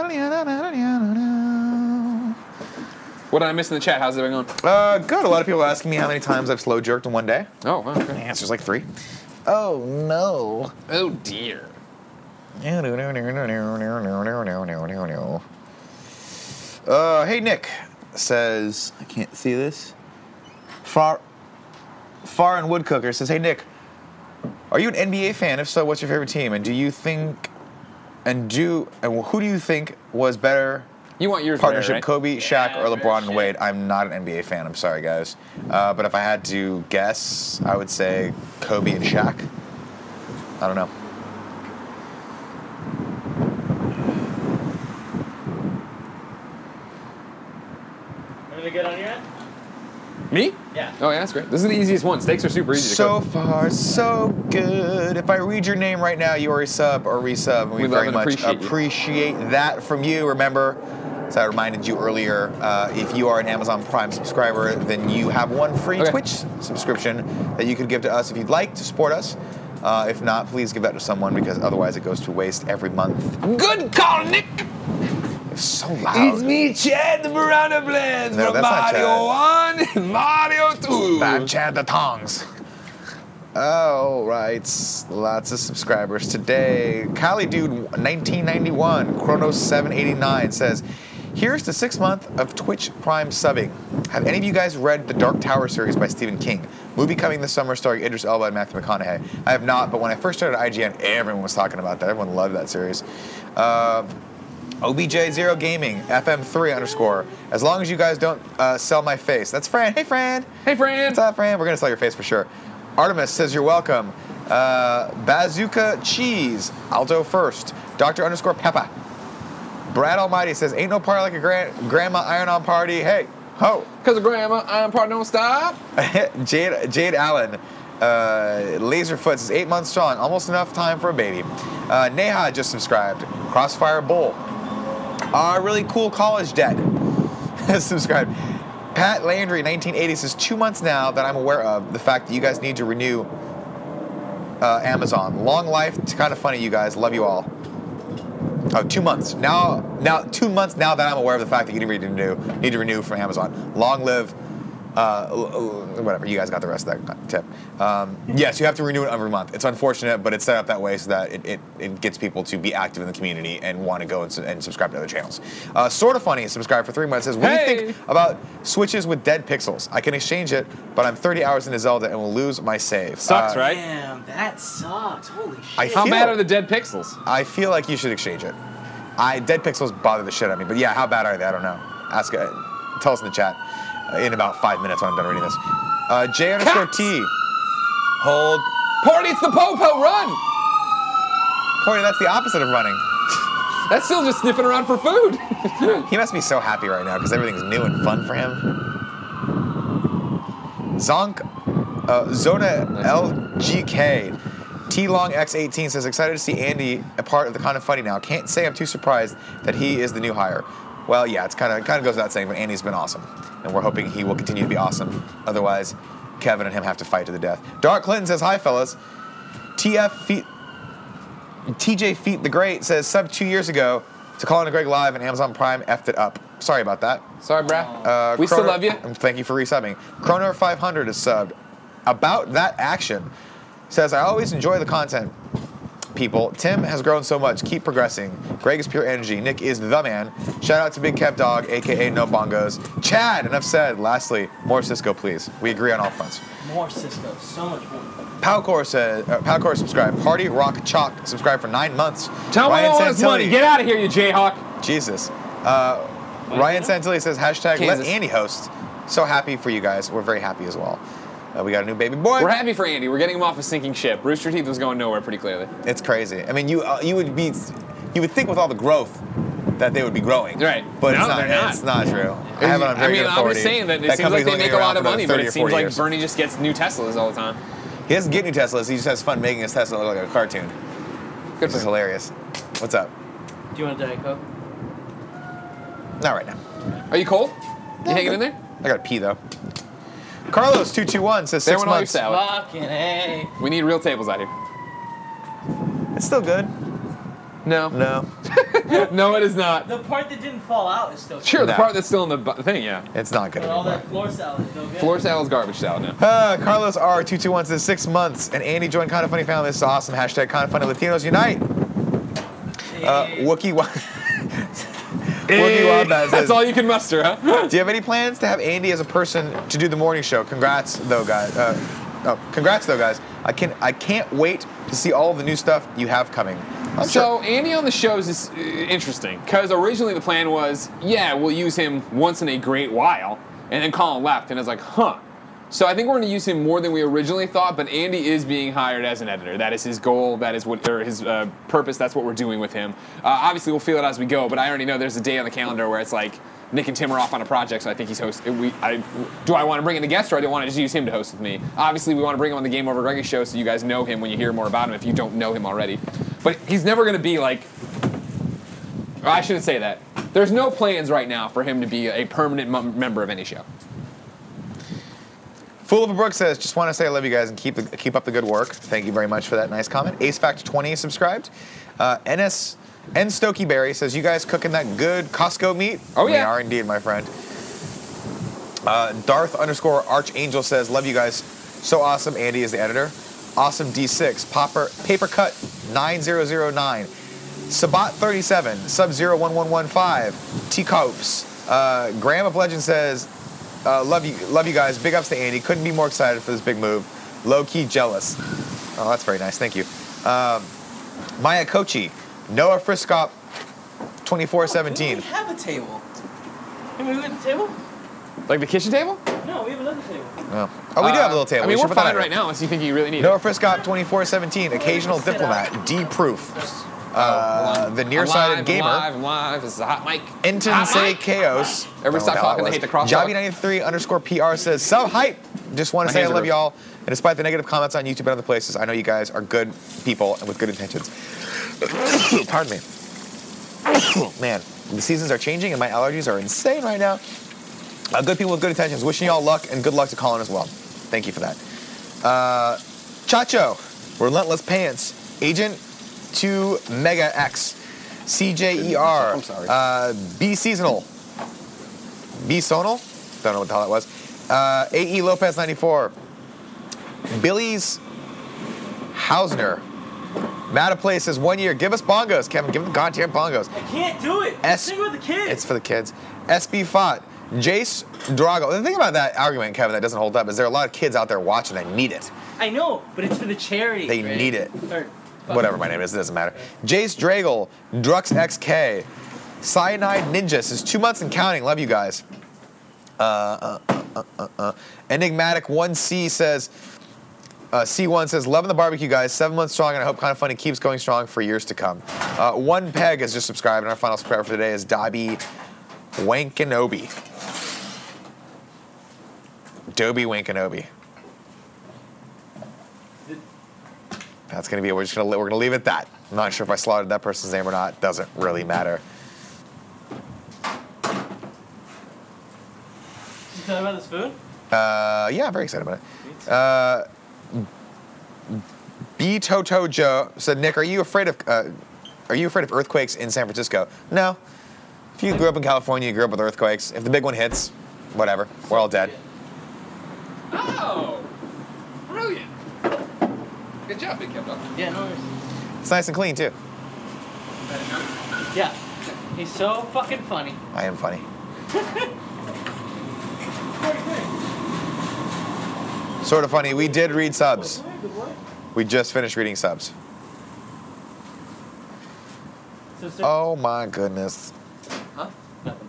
What did I miss in the chat? How's it going? Uh, good. A lot of people are asking me how many times I've slow jerked in one day. Oh, wow, The okay. answer's like three. Oh no. Oh dear. Uh, hey Nick says I can't see this. Far Far and Woodcooker says, hey Nick, are you an N B A fan? If so, what's your favorite team? And do you think and do and who do you think was better You want yours partnership, rare, right? Kobe, Shaq, Yeah, or rare LeBron and shit. Wade? I'm not an N B A fan. I'm sorry, guys. Uh, but if I had to guess, I would say Kobe and Shaq. I don't know. Anything good on your end? Me? Yeah. Oh, yeah, that's great. This is the easiest one. Steaks are super easy to So cook. far, so good. If I read your name right now, you are a sub or resub. And we, We love very and much appreciate you. appreciate that from you. Remember, as I reminded you earlier, uh, if you are an Amazon Prime subscriber, then you have one free Okay. Twitch subscription that you could give to us if you'd like to support us. Uh, if not, please give that to someone because otherwise it goes to waste every month. Good call, Nick. It's so loud. me, Chad the Miranda Blends No, that's not One and Mario two. I'm Chad the Tongs. Oh, right. Lots of subscribers today. Kali Dude nineteen ninety-one, Chronos seven eighty-nine says, here's the sixth month of Twitch Prime subbing. Have any of you guys read the Dark Tower series by Stephen King? Movie coming this summer starring Idris Elba and Matthew McConaughey. I have not, but when I first started I G N, everyone was talking about that. Everyone loved that series. Uh, O B J Zero Gaming, F M three underscore. As long as you guys don't uh, sell my face. That's Fran. Hey, Fran. Hey, Fran. What's up, Fran? We're going to sell your face for sure. Artemis says you're welcome. Uh, Bazooka Cheese, Alto First. Doctor underscore Peppa. Brad Almighty says, ain't no party like a gran- grandma iron-on party. Hey, ho. Because of grandma, I'm part don't stop. Jade, Jade Allen. Uh, Laserfoot says eight months strong, almost enough time for a baby. Uh, Neha just subscribed. Crossfire Bull. Our really cool college debt has subscribed. Pat Landry, nineteen eighty, says two months now that I'm aware of the fact that you guys need to renew uh, Amazon. Long life. It's kind of funny, you guys. Love you all. Oh, two months now. Now, two months now that I'm aware of the fact that you need to renew. Need to renew from Amazon. Long live. Uh, whatever. You guys got the rest of that tip. Um, yes, you have to renew it every month. It's unfortunate, but it's set up that way so that it, it, it gets people to be active in the community and want to go and, su- and subscribe to other channels. Uh, sort of funny. Subscribe for three months. Says, what Hey! do you think about Switches with dead pixels? I can exchange it, but I'm thirty hours into Zelda and will lose my save. Sucks, Uh, right? Damn, that sucks. Holy shit. I How feel- bad are the dead pixels? I feel like you should exchange it. I dead pixels bother the shit out of me, but yeah, how bad are they? I don't know. Ask, uh, tell us in the chat uh, in about five minutes when I'm done reading this. Uh, J underscore Cats! T. Hold. Party, it's the Popo, run! Porty, that's the opposite of running. That's still just sniffing around for food. He must be so happy right now because everything's new and fun for him. Zonk, uh, Zona L G K. T Long X eighteen says, excited to see Andy a part of the Kind of Funny now. Can't say I'm too surprised that he is the new hire. Well, yeah, it's kind of kind of goes without saying, but Andy's been awesome, and we're hoping he will continue to be awesome. Otherwise, Kevin and him have to fight to the death. Dark Clinton says, hi, fellas. T F Feet, T J Feet the Great says, sub two years ago to Colin and Greg live, and Amazon Prime effed it up. Sorry about that. Sorry, brah. Uh, we still Chrono- love you. Thank you for resubbing. Chrono five hundred is subbed. About that action says, I always enjoy the content, people. Tim has grown so much. Keep progressing. Greg is pure energy. Nick is the man. Shout out to Big Kev Dog, a k a. No Bongos. Chad, enough said. Lastly, more Cisco, please. We agree on all fronts. More Cisco. So much more. Palcor says, uh, Palcor subscribe. Party Rock Chalk subscribe for nine months. Tell me I don't want his Santilli- money. Get out of here, you Jayhawk. Jesus. Uh, Ryan Santilli says, hashtag let Kansas. Andy host. So happy for you guys. We're very happy as well. Uh, we got a new baby boy. We're happy for Andy. We're getting him off a sinking ship. Rooster Teeth was going nowhere pretty clearly. It's crazy. I mean, you uh, you would be, you would think with all the growth that they would be growing. Right. But No, it's not. they're not. It's not true. I have it on I very mean, good I'm authority. just saying that it That seems like company's they only make a been lot around of for money, another but it thirty or seems forty like years. Bernie just gets new Teslas all the time. He doesn't get new Teslas. He just has fun making his Tesla look like a cartoon. Good This for is him. hilarious. What's up? Do you want a Diet Coke? Not right now. Are you cold? You hanging in there? I got to pee though. Carlos two two one says There six went all your months. salad. Fucking A. We need real tables out here. It's still good. No. No, No, it is not. The part that didn't fall out is still good. Sure, the No. part that's still in the bu- thing, yeah. it's not good But all anymore. that floor salad is no good. Floor salad's garbage salad now. Uh, Carlos R two two one says six months, and Andy joined Kind of Funny family. This is awesome. Hashtag Kind of Funny Latinos Unite. Uh, Wookie Wa- Wookie Wombat says, That's all you can muster, huh? do you have any plans to have Andy as a person to do the morning show? Congrats, though, guys. Uh, oh, congrats, though, guys. I can I can't wait to see all of the new stuff you have coming. I'm So sure. Andy on the shows is uh, interesting because originally the plan was, yeah, we'll use him once in a great while, and then Colin left, and I was like, huh. So I think we're going to use him more than we originally thought, but Andy is being hired as an editor. That is his goal. That is what, or his uh, purpose. That's what we're doing with him. Uh, obviously, we'll feel it as we go, but I already know there's a day on the calendar where it's like Nick and Tim are off on a project, so I think he's host. We, I, do I want to bring in a guest, or do I want to just use him to host with me? Obviously, we want to bring him on the Game Over Greggy show so you guys know him when you hear more about him if you don't know him already. But he's never going to be like, or I shouldn't say that. There's no plans right now for him to be a permanent mem- member of any show. Fool of a Brook says, just want to say I love you guys and keep the, keep up the good work. Thank you very much for that nice comment. Ace Factor twenty is subscribed. Uh, N S N Stokey Berry says, you guys cooking that good Costco meat? Oh, We yeah. are indeed, my friend. Uh, Darth underscore Archangel says, love you guys. So awesome. Andy is the editor. Awesome D six. Popper, Paper Cut nine zero zero nine. Sabat thirty-seven. Sub zero one one one five. T Copes. Uh, Graham of Legend says, uh, love you love you guys. Big ups to Andy. Couldn't be more excited for this big move. Low key jealous. Oh, that's very nice. Thank you. Um, Maya Kochi. Noah Friskop twenty-four seventeen. We have a table. Can we leave the table? Like the kitchen table? No, we have another table. Oh, oh we do have a little table. I We mean, should we're put that fine out right here. now unless you think you really need Noah it. Friskop twenty-four seventeen. Occasional diplomat. D proof. Uh, the I'm nearsighted live, gamer. I'm live, I'm live. This is a hot mic. Inton Hot say mic. chaos. Everybody stop talking. They hate the crosstalk. Javi ninety-three underscore P R says sub hype. Just want My to say I hands are love broke. y'all. And despite the negative comments on YouTube and other places, I know you guys are good people and with good intentions. Pardon me. Man, the seasons are changing and my allergies are insane right now. Uh, good people with good intentions. Wishing y'all luck and good luck to Colin as well. Thank you for that. Uh, Chacho, Relentless Pants, Agent two Mega X, C J E R, I'm sorry. uh, B Seasonal, B Sonal, don't know what the hell that was. Uh, A E Lopez ninety-four, Billy's Hausner, Mataplay says one year. Give us bongos, Kevin. Give them goddamn bongos. I can't do it. S- Sing with the kids. It's for the kids. S B Fott, Jace Drago. The thing about that argument, Kevin, that doesn't hold up is there are a lot of kids out there watching that need it. I know, but it's for the charity. They right? need it. Or, fuck. Whatever my name is, it doesn't matter. Jace Dragle, Drux X K, Cyanide Ninja says two months and counting. Love you guys. Uh, uh, uh, uh, uh, uh. Enigmatic one C says, uh, C one says, loving the barbecue, guys. Seven months strong, and I hope Kind of Funny keeps going strong for years to come. Uh, one Peg has just subscribed, and our final subscriber for today is Dobby Wankanobi. Dobby Wankanobi. That's gonna be it. We're just gonna we're gonna leave it at that. I'm not sure if I slaughtered that person's name or not. Doesn't really matter. You talking about this food? Uh, yeah, I'm very excited about it. Uh, B Toto Joe said, Nick, are you afraid of uh, are you afraid of earthquakes in San Francisco? No. If you grew up in California, you grew up with earthquakes. If the big one hits, whatever. We're all dead. Oh, brilliant. Good job, Big Kev. Yeah, no worries. It's nice and clean too. Yeah. He's so fucking funny. I am funny. Sort of funny. We did read subs. We just finished reading subs. So, sir, Oh my goodness. Huh? Nothing.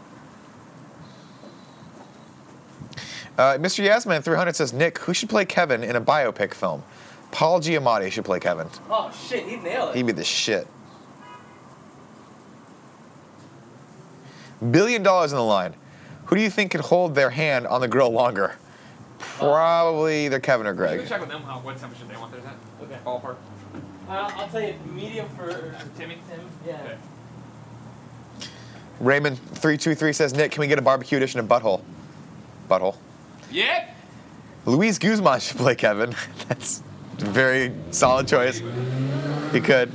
Uh, Mister Yasman three hundred says, Nick, who should play Kevin in a biopic film? Paul Giamatti should play Kevin. Oh shit, he nailed it. He'd be the shit. Billion dollars in the line. Who do you think can hold their hand on the grill longer? Probably either Kevin or Can Greg. we check with them how, what temperature they want theirs at? Okay. Ballpark. Uh, I'll tell you, medium for Timmy? Tim. Yeah. Okay. Raymond three two three says, Nick, can we get a barbecue edition of Butthole? Butthole. Yeah. Luis Guzman should play Kevin. That's a very solid choice. He could.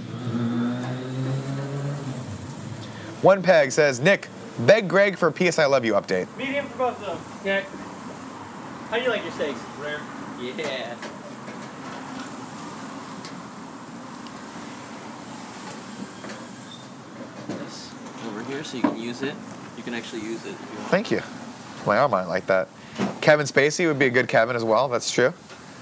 One Peg says, Nick, beg Greg for a P S I Love You update. Medium for both of them. Yeah. How do you like your steaks? Rare. Yeah. This over here, so you can use it. You can actually use it if you want. Thank you. My arm might like that. Kevin Spacey would be a good Kevin as well. That's true.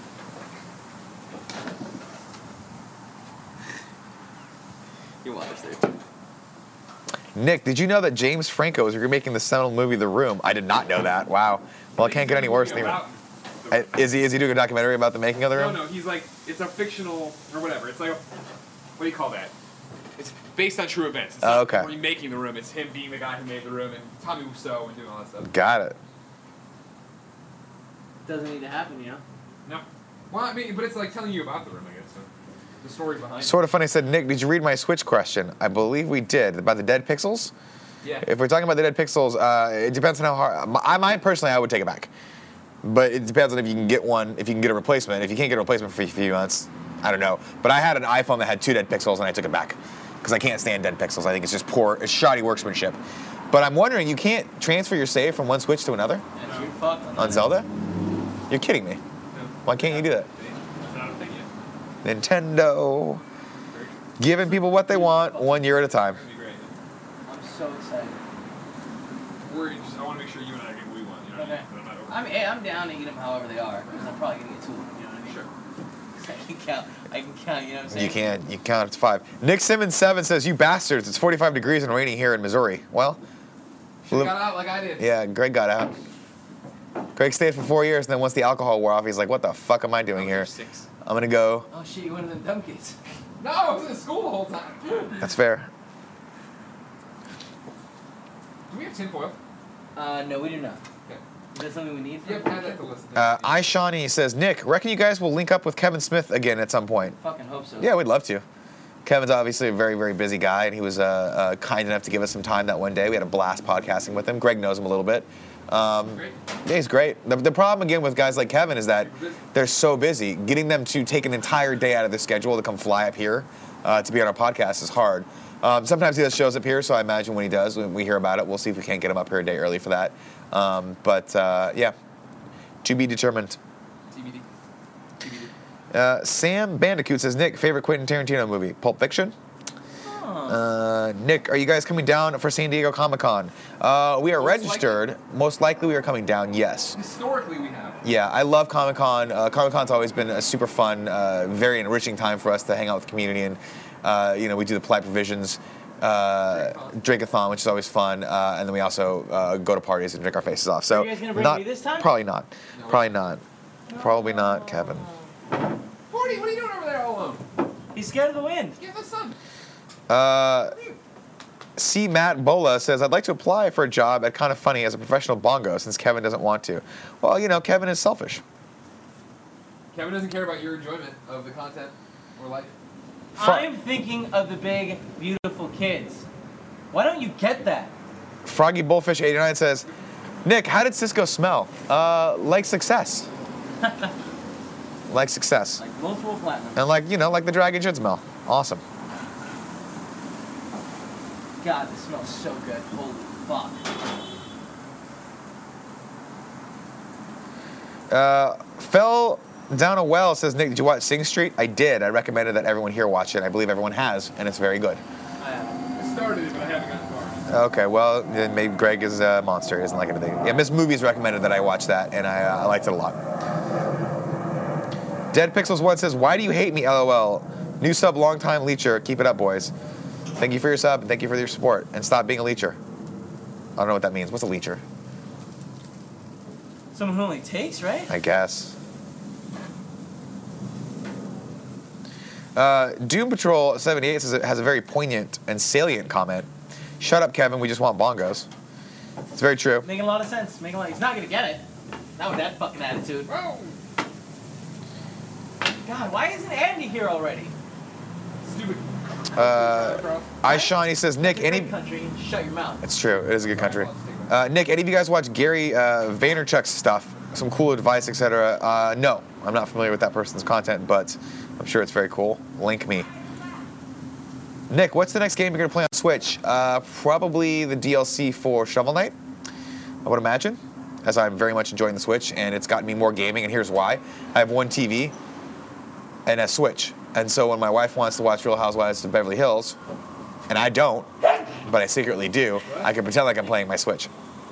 Your water's there too. Nick, did you know that James Franco is remaking the seminal movie The Room? I did not know that. Wow. Well, it can't get any worse. Than About Uh, Is he is he doing a documentary about the making of The No, Room? no, he's like, it's a fictional, or whatever. It's like, a, what do you call that? It's based on true events. It's Oh, not okay. remaking The Room. It's him being the guy who made The Room and Tommy Wiseau and doing all that stuff. Got it. Doesn't need to happen, you know? No. Well, I mean, but it's like telling you about The Room, I guess. So the stories behind Sort of funny. Said, Nick, did you read my Switch question? I believe we did. About the dead pixels? it. Yeah. If we're talking about the dead pixels, uh, it depends on how hard. I might personally, I would take it back. But it depends on if you can get one, if you can get a replacement. If you can't get a replacement for a few months, I don't know. But I had an iPhone that had two dead pixels and I took it back. Because I can't stand dead pixels. I think it's just poor, it's shoddy workmanship. But I'm wondering, you can't transfer your save from one Switch to another That's your fuck. on on that. Zelda? You're kidding me. Why can't you do that? That's not a thing yet. Nintendo. Giving people what they want, one year at a time. That'd be great. I'm so excited. We're just, I want to make sure you and I get what we want. You know what I Okay. mean? But I'm not over. I mean, hey, I'm down to eat them however they are, because I'm probably gonna get two of them, you know what I mean? Sure. I can count, I can count, you know what I'm saying? You can. You count up to five. Nick Simmons seven says, "You bastards! It's forty-five degrees and raining here in Missouri." Well, Should've got out like I did. yeah, Greg got out. Greg stayed for four years, and then once the alcohol wore off, he's like, "What the fuck am I doing here? Six. I'm gonna go." Oh shit, you one of them dumb kids. No, I was in school the whole time. That's fair. Do we have tinfoil? Uh, no, we do not. Okay. Is that something we need? For Yep, add that to the list. Uh, I Shawnee says, Nick, reckon you guys will link up with Kevin Smith again at some point? Fucking hope so. Yeah, we'd love to. Kevin's obviously a very, very busy guy, and he was uh, uh, kind enough to give us some time that one day. We had a blast podcasting with him. Greg knows him a little bit. Um, Great. yeah, he's great. The, the problem, again, with guys like Kevin is that they're so busy. Getting them to take an entire day out of their schedule to come fly up here uh, to be on our podcast is hard. Um, sometimes he does shows up here, so I imagine when he does, when we hear about it, we'll see if we can't get him up here a day early for that. Um, but, uh, yeah, to be determined. T B D. T B D. Uh, Sam Bandicoot says, Nick, favorite Quentin Tarantino movie? Pulp Fiction? Uh, Nick, are you guys coming down for San Diego Comic-Con? Uh, we are Most registered. likely. Most likely we are coming down, yes. Historically, we have. Yeah, I love Comic-Con. Uh, Comic-Con's always been a super fun, uh, very enriching time for us to hang out with the community. And, uh, you know, we do the polite provisions, uh, drink-a-thon, which is always fun. Uh, and then we also uh, go to parties and drink our faces off. So, Are you guys gonna bring not, me this time? Probably not. Probably not. Probably not, Kevin. Morty, what are you doing over there all alone? He's scared of the wind. Get the sun. Uh, C. Matt Bola says, I'd like to apply for a job at Kind of Funny as a professional bongo since Kevin doesn't want to. Well, you know, Kevin is selfish. Kevin doesn't care about your enjoyment of the content or life. Fro- I'm thinking of the big, beautiful kids. Why don't you get that? Froggy Bullfish eighty-nine says, Nick, how did Cisco smell? Uh, like success. Like success. Like multiple platinum. And like, you know, like the dragon should smell. Awesome. God, this smells so good. Holy fuck. Uh, fell down a well says, Nick, did you watch Sing Street? I did. I recommended that everyone here watch it. I believe everyone has, and it's very good. I haven't. I started it, but I haven't gotten far. Okay, well, then maybe Greg is a monster. He doesn't like anything. Yeah, Miss Movies recommended that I watch that, and I, uh, I liked it a lot. Dead Pixels one says, why do you hate me, LOL? New sub, long time leecher. Keep it up, boys. Thank you for your sub, and thank you for your support. And stop being a leecher. I don't know what that means. What's a leecher? Someone who only takes, right? I guess. Uh, Doom Patrol seventy-eight says it has a very poignant and salient comment. Shut up, Kevin. We just want bongos. It's very true. Making a lot of sense. Making a lot. He's not gonna get it. Not with that fucking attitude. Whoa! God, why isn't Andy here already? Stupid. Uh, I Shawnee says, Nick, It's a any... great country. Shut your mouth. It's true. It is a good country. Uh, Nick, any of you guys watch Gary uh, Vaynerchuk's stuff? Some cool advice, et cetera? Uh, no, I'm not familiar with that person's content, but I'm sure it's very cool. Link me. Nick, what's the next game you're going to play on Switch? Uh, probably the D L C for Shovel Knight, I would imagine, as I'm very much enjoying the Switch, and it's gotten me more gaming, and here's why. I have one T V and a Switch, and so when my wife wants to watch Real Housewives of Beverly Hills, and I don't, but I secretly do, I can pretend like I'm playing my Switch.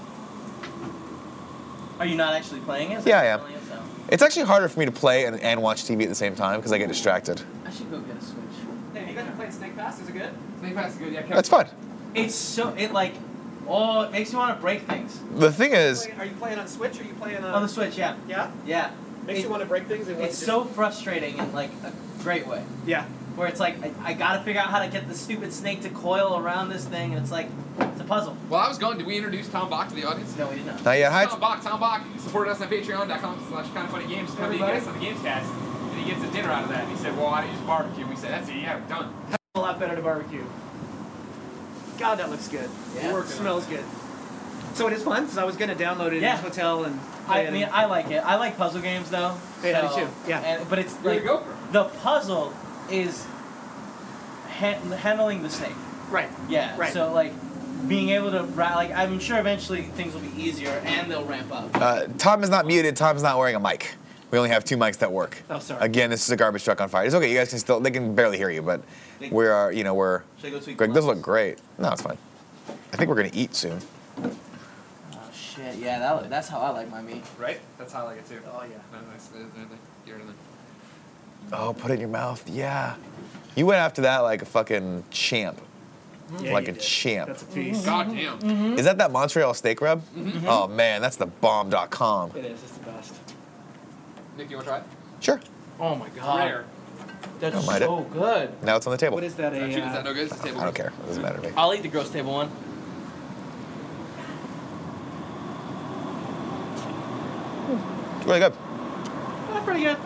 Are you not actually playing it? Yeah, I am. Playing it, so- It's actually harder for me to play and, and watch T V at the same time because I get distracted. I should go get a Switch. Hey, you guys been playing Snake Pass? Is it good? Snake Pass is good. Yeah, Kevin. That's fun. It's so it like oh it makes me want to break things. The thing is, Are you playing on Switch or are you playing on? On the Switch, yeah. Yeah. Yeah. Makes It- you want to break things. And It's so frustrating in like a great way. Yeah. Where it's like I, I gotta figure out how to get the stupid snake to coil around this thing, and it's like it's a puzzle. Well, I was going. Did we introduce Tom Bach to the audience? No, we did not. not yet. Hi, Tom Bach. Tom Bach supported us on patreon.com slash kind of funny games. Come be a guest on the Games Cast. And he gets a dinner out of that. And he said, well, why don't you just barbecue? We said, that's it. Yeah, done. A lot better to barbecue. God, that looks good. Yeah. It works. Smells good. So it is fun. Because I was gonna download it Yeah. in the hotel and. play I it mean, and- I like it. I like puzzle games though. Hey, I do so- too. Yeah. And, but it's You're like the GoPro. the puzzle is ha- handling the snake. Right. Yeah. Right. So like being able to ra- like I'm sure eventually things will be easier and they'll ramp up. uh, Tom is not muted. Tom's not wearing a mic. We only have two mics that work. Oh, sorry. Again, this is a garbage truck on fire. It's okay. You guys can still, they can barely hear you, but we are, you know, we're. Should I go tweak Greg, the those lenses? look great. No, it's fine. I think we're gonna eat soon. Oh shit! Yeah, that, that's how I like my meat. Right? That's how I like it too. Oh yeah. No, nice. Get rid of it. Oh, put it in your mouth. Yeah. You went after that like a fucking champ. Yeah, like you a did. champ. That's a piece. God damn. Is that that Montreal steak rub? Oh man, that's the bomb dot com. It is. It's the best. Nick, you want to try it? Sure. Oh my god. Rare. That's Don't mind so good. Now it's on the table. What is that? A, Is that uh, no good? Is this table I don't good? care. It doesn't matter to me. I'll eat the gross table one. It's really good. That's pretty good.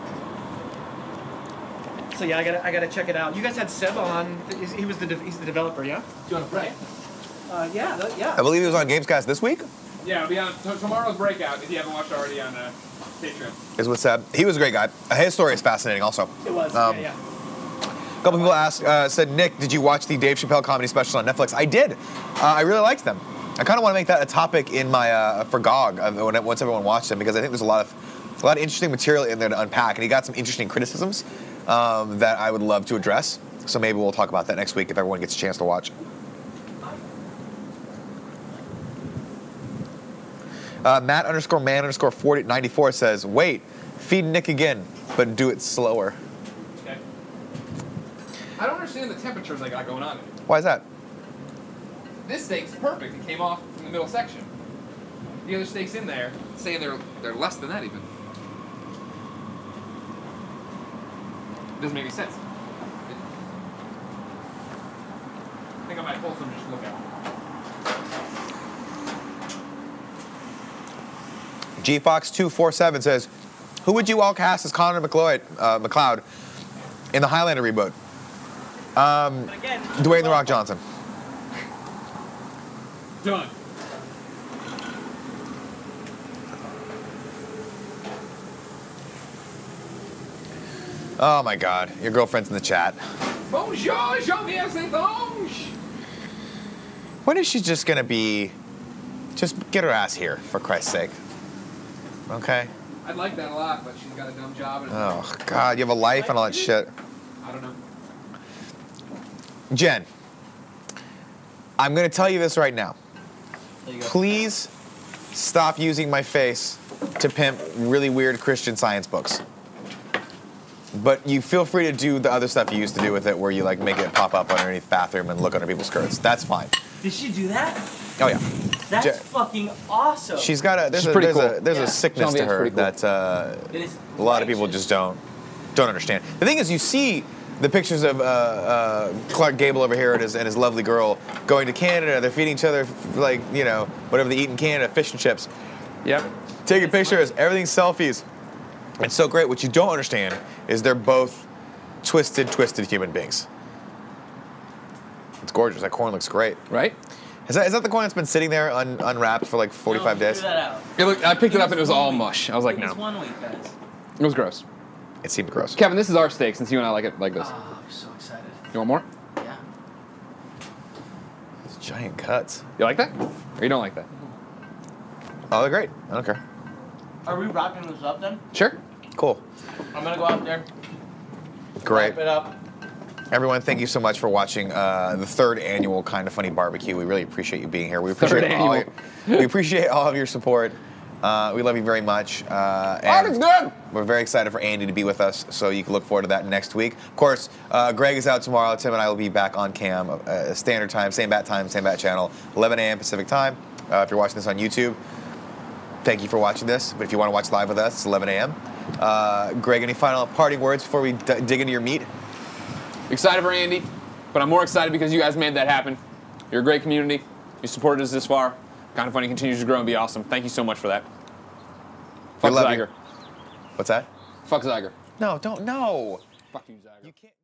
So yeah, I gotta I gotta check it out. You guys had Seb on. Is- He was the de- he's the developer, yeah. Do you want to play? Uh, yeah, that, yeah. I believe he was on Gamescast this week. Yeah, it'll be on t- tomorrow's breakout if you haven't watched already on uh, Patreon. Is with Seb. He was a great guy. His story is fascinating also. It was. Um, yeah, yeah. A couple people asked, uh, said, Nick, did you watch the Dave Chappelle comedy special on Netflix? I did. Uh, I really liked them. I kind of want to make that a topic in my uh, for G O G uh, when, once everyone watched them because I think there's a lot of a lot of interesting material in there to unpack, and he got some interesting criticisms um, that I would love to address. So maybe we'll talk about that next week if everyone gets a chance to watch. Uh, Matt underscore man underscore forty ninety-four says, wait, feed Nick again, but do it slower. Okay. I don't understand the temperatures I got going on. Why is that? This steak's perfect. It came off from the middle section. The other steaks in there, saying they're they're less than that even. Doesn't make any sense. It- I think I might pull some just to look at. G Fox two four seven says, who would you all cast as Connor McLeod, uh, McLeod in the Highlander reboot? Um, Again, Dwayne The Rock Johnson. Done. Oh my God, your girlfriend's in the chat. Bonjour, Jean-Pierre Saint-Onge. When is she just gonna be, just get her ass here, for Christ's sake. Okay? I'd like that a lot, but she's got a dumb job. And Oh God, you have a life and all that shit. I don't know. Jen, I'm gonna tell you this right now. There you go. Please stop using my face to pimp really weird Christian Science books. But you feel free to do the other stuff you used to do with it, where you like make it pop up underneath bathroom and look under people's skirts. That's fine. Did she do that? Oh yeah. That's Je- fucking awesome. She's got a there's She's a pretty there's a cool. there's Yeah. a sickness to Jean-Pierre's her pretty cool. that uh, It is a lot of people righteous. just don't don't understand. The thing is, you see the pictures of uh, uh, Clark Gable over here and his and his lovely girl going to Canada. They're feeding each other like you know whatever they eat in Canada, fish and chips. Yep. Taking pictures, everything's selfies. It's so great. What you don't understand is they're both twisted, twisted human beings. It's gorgeous. That corn looks great. Right? Is that, is that the corn that's been sitting there un, unwrapped for like forty-five No, days? figure that out. It looked, I picked it up and it was all one week. mush. I was like, It was no. one week, guys. It was gross. It seemed gross. Kevin, this is our steak since you and I like it like this. Oh, I'm so excited. You want more? Yeah. Those giant cuts. You like that? Or you don't like that? Oh, they're great. I don't care. Are we wrapping this up then? Sure. Cool. I'm gonna go out there. Great. Wrap it up. Everyone, thank you so much for watching uh, the third annual Kind of Funny Barbecue. We really appreciate you being here. We Third appreciate all. annual. we appreciate all of your support. Uh, we love you very much. Uh, Art is good. We're very excited for Andy to be with us, so you can look forward to that next week. Of course, uh, Greg is out tomorrow. Tim and I will be back on cam, uh, standard time, same bat time, same bat channel, eleven a.m. Pacific time. Uh, if you're watching this on YouTube, thank you for watching this. But if you want to watch live with us, it's eleven a.m. Uh, Greg, any final parting words before we d- dig into your meat? Excited for Andy, but I'm more excited because you guys made that happen. You're a great community. You supported us this far. Kind of Funny continues to grow and be awesome. Thank you so much for that. Fuck love you. Zyger. What's that? Fuck Zyger. No, don't. No. Fuck you, Zyger. You can't.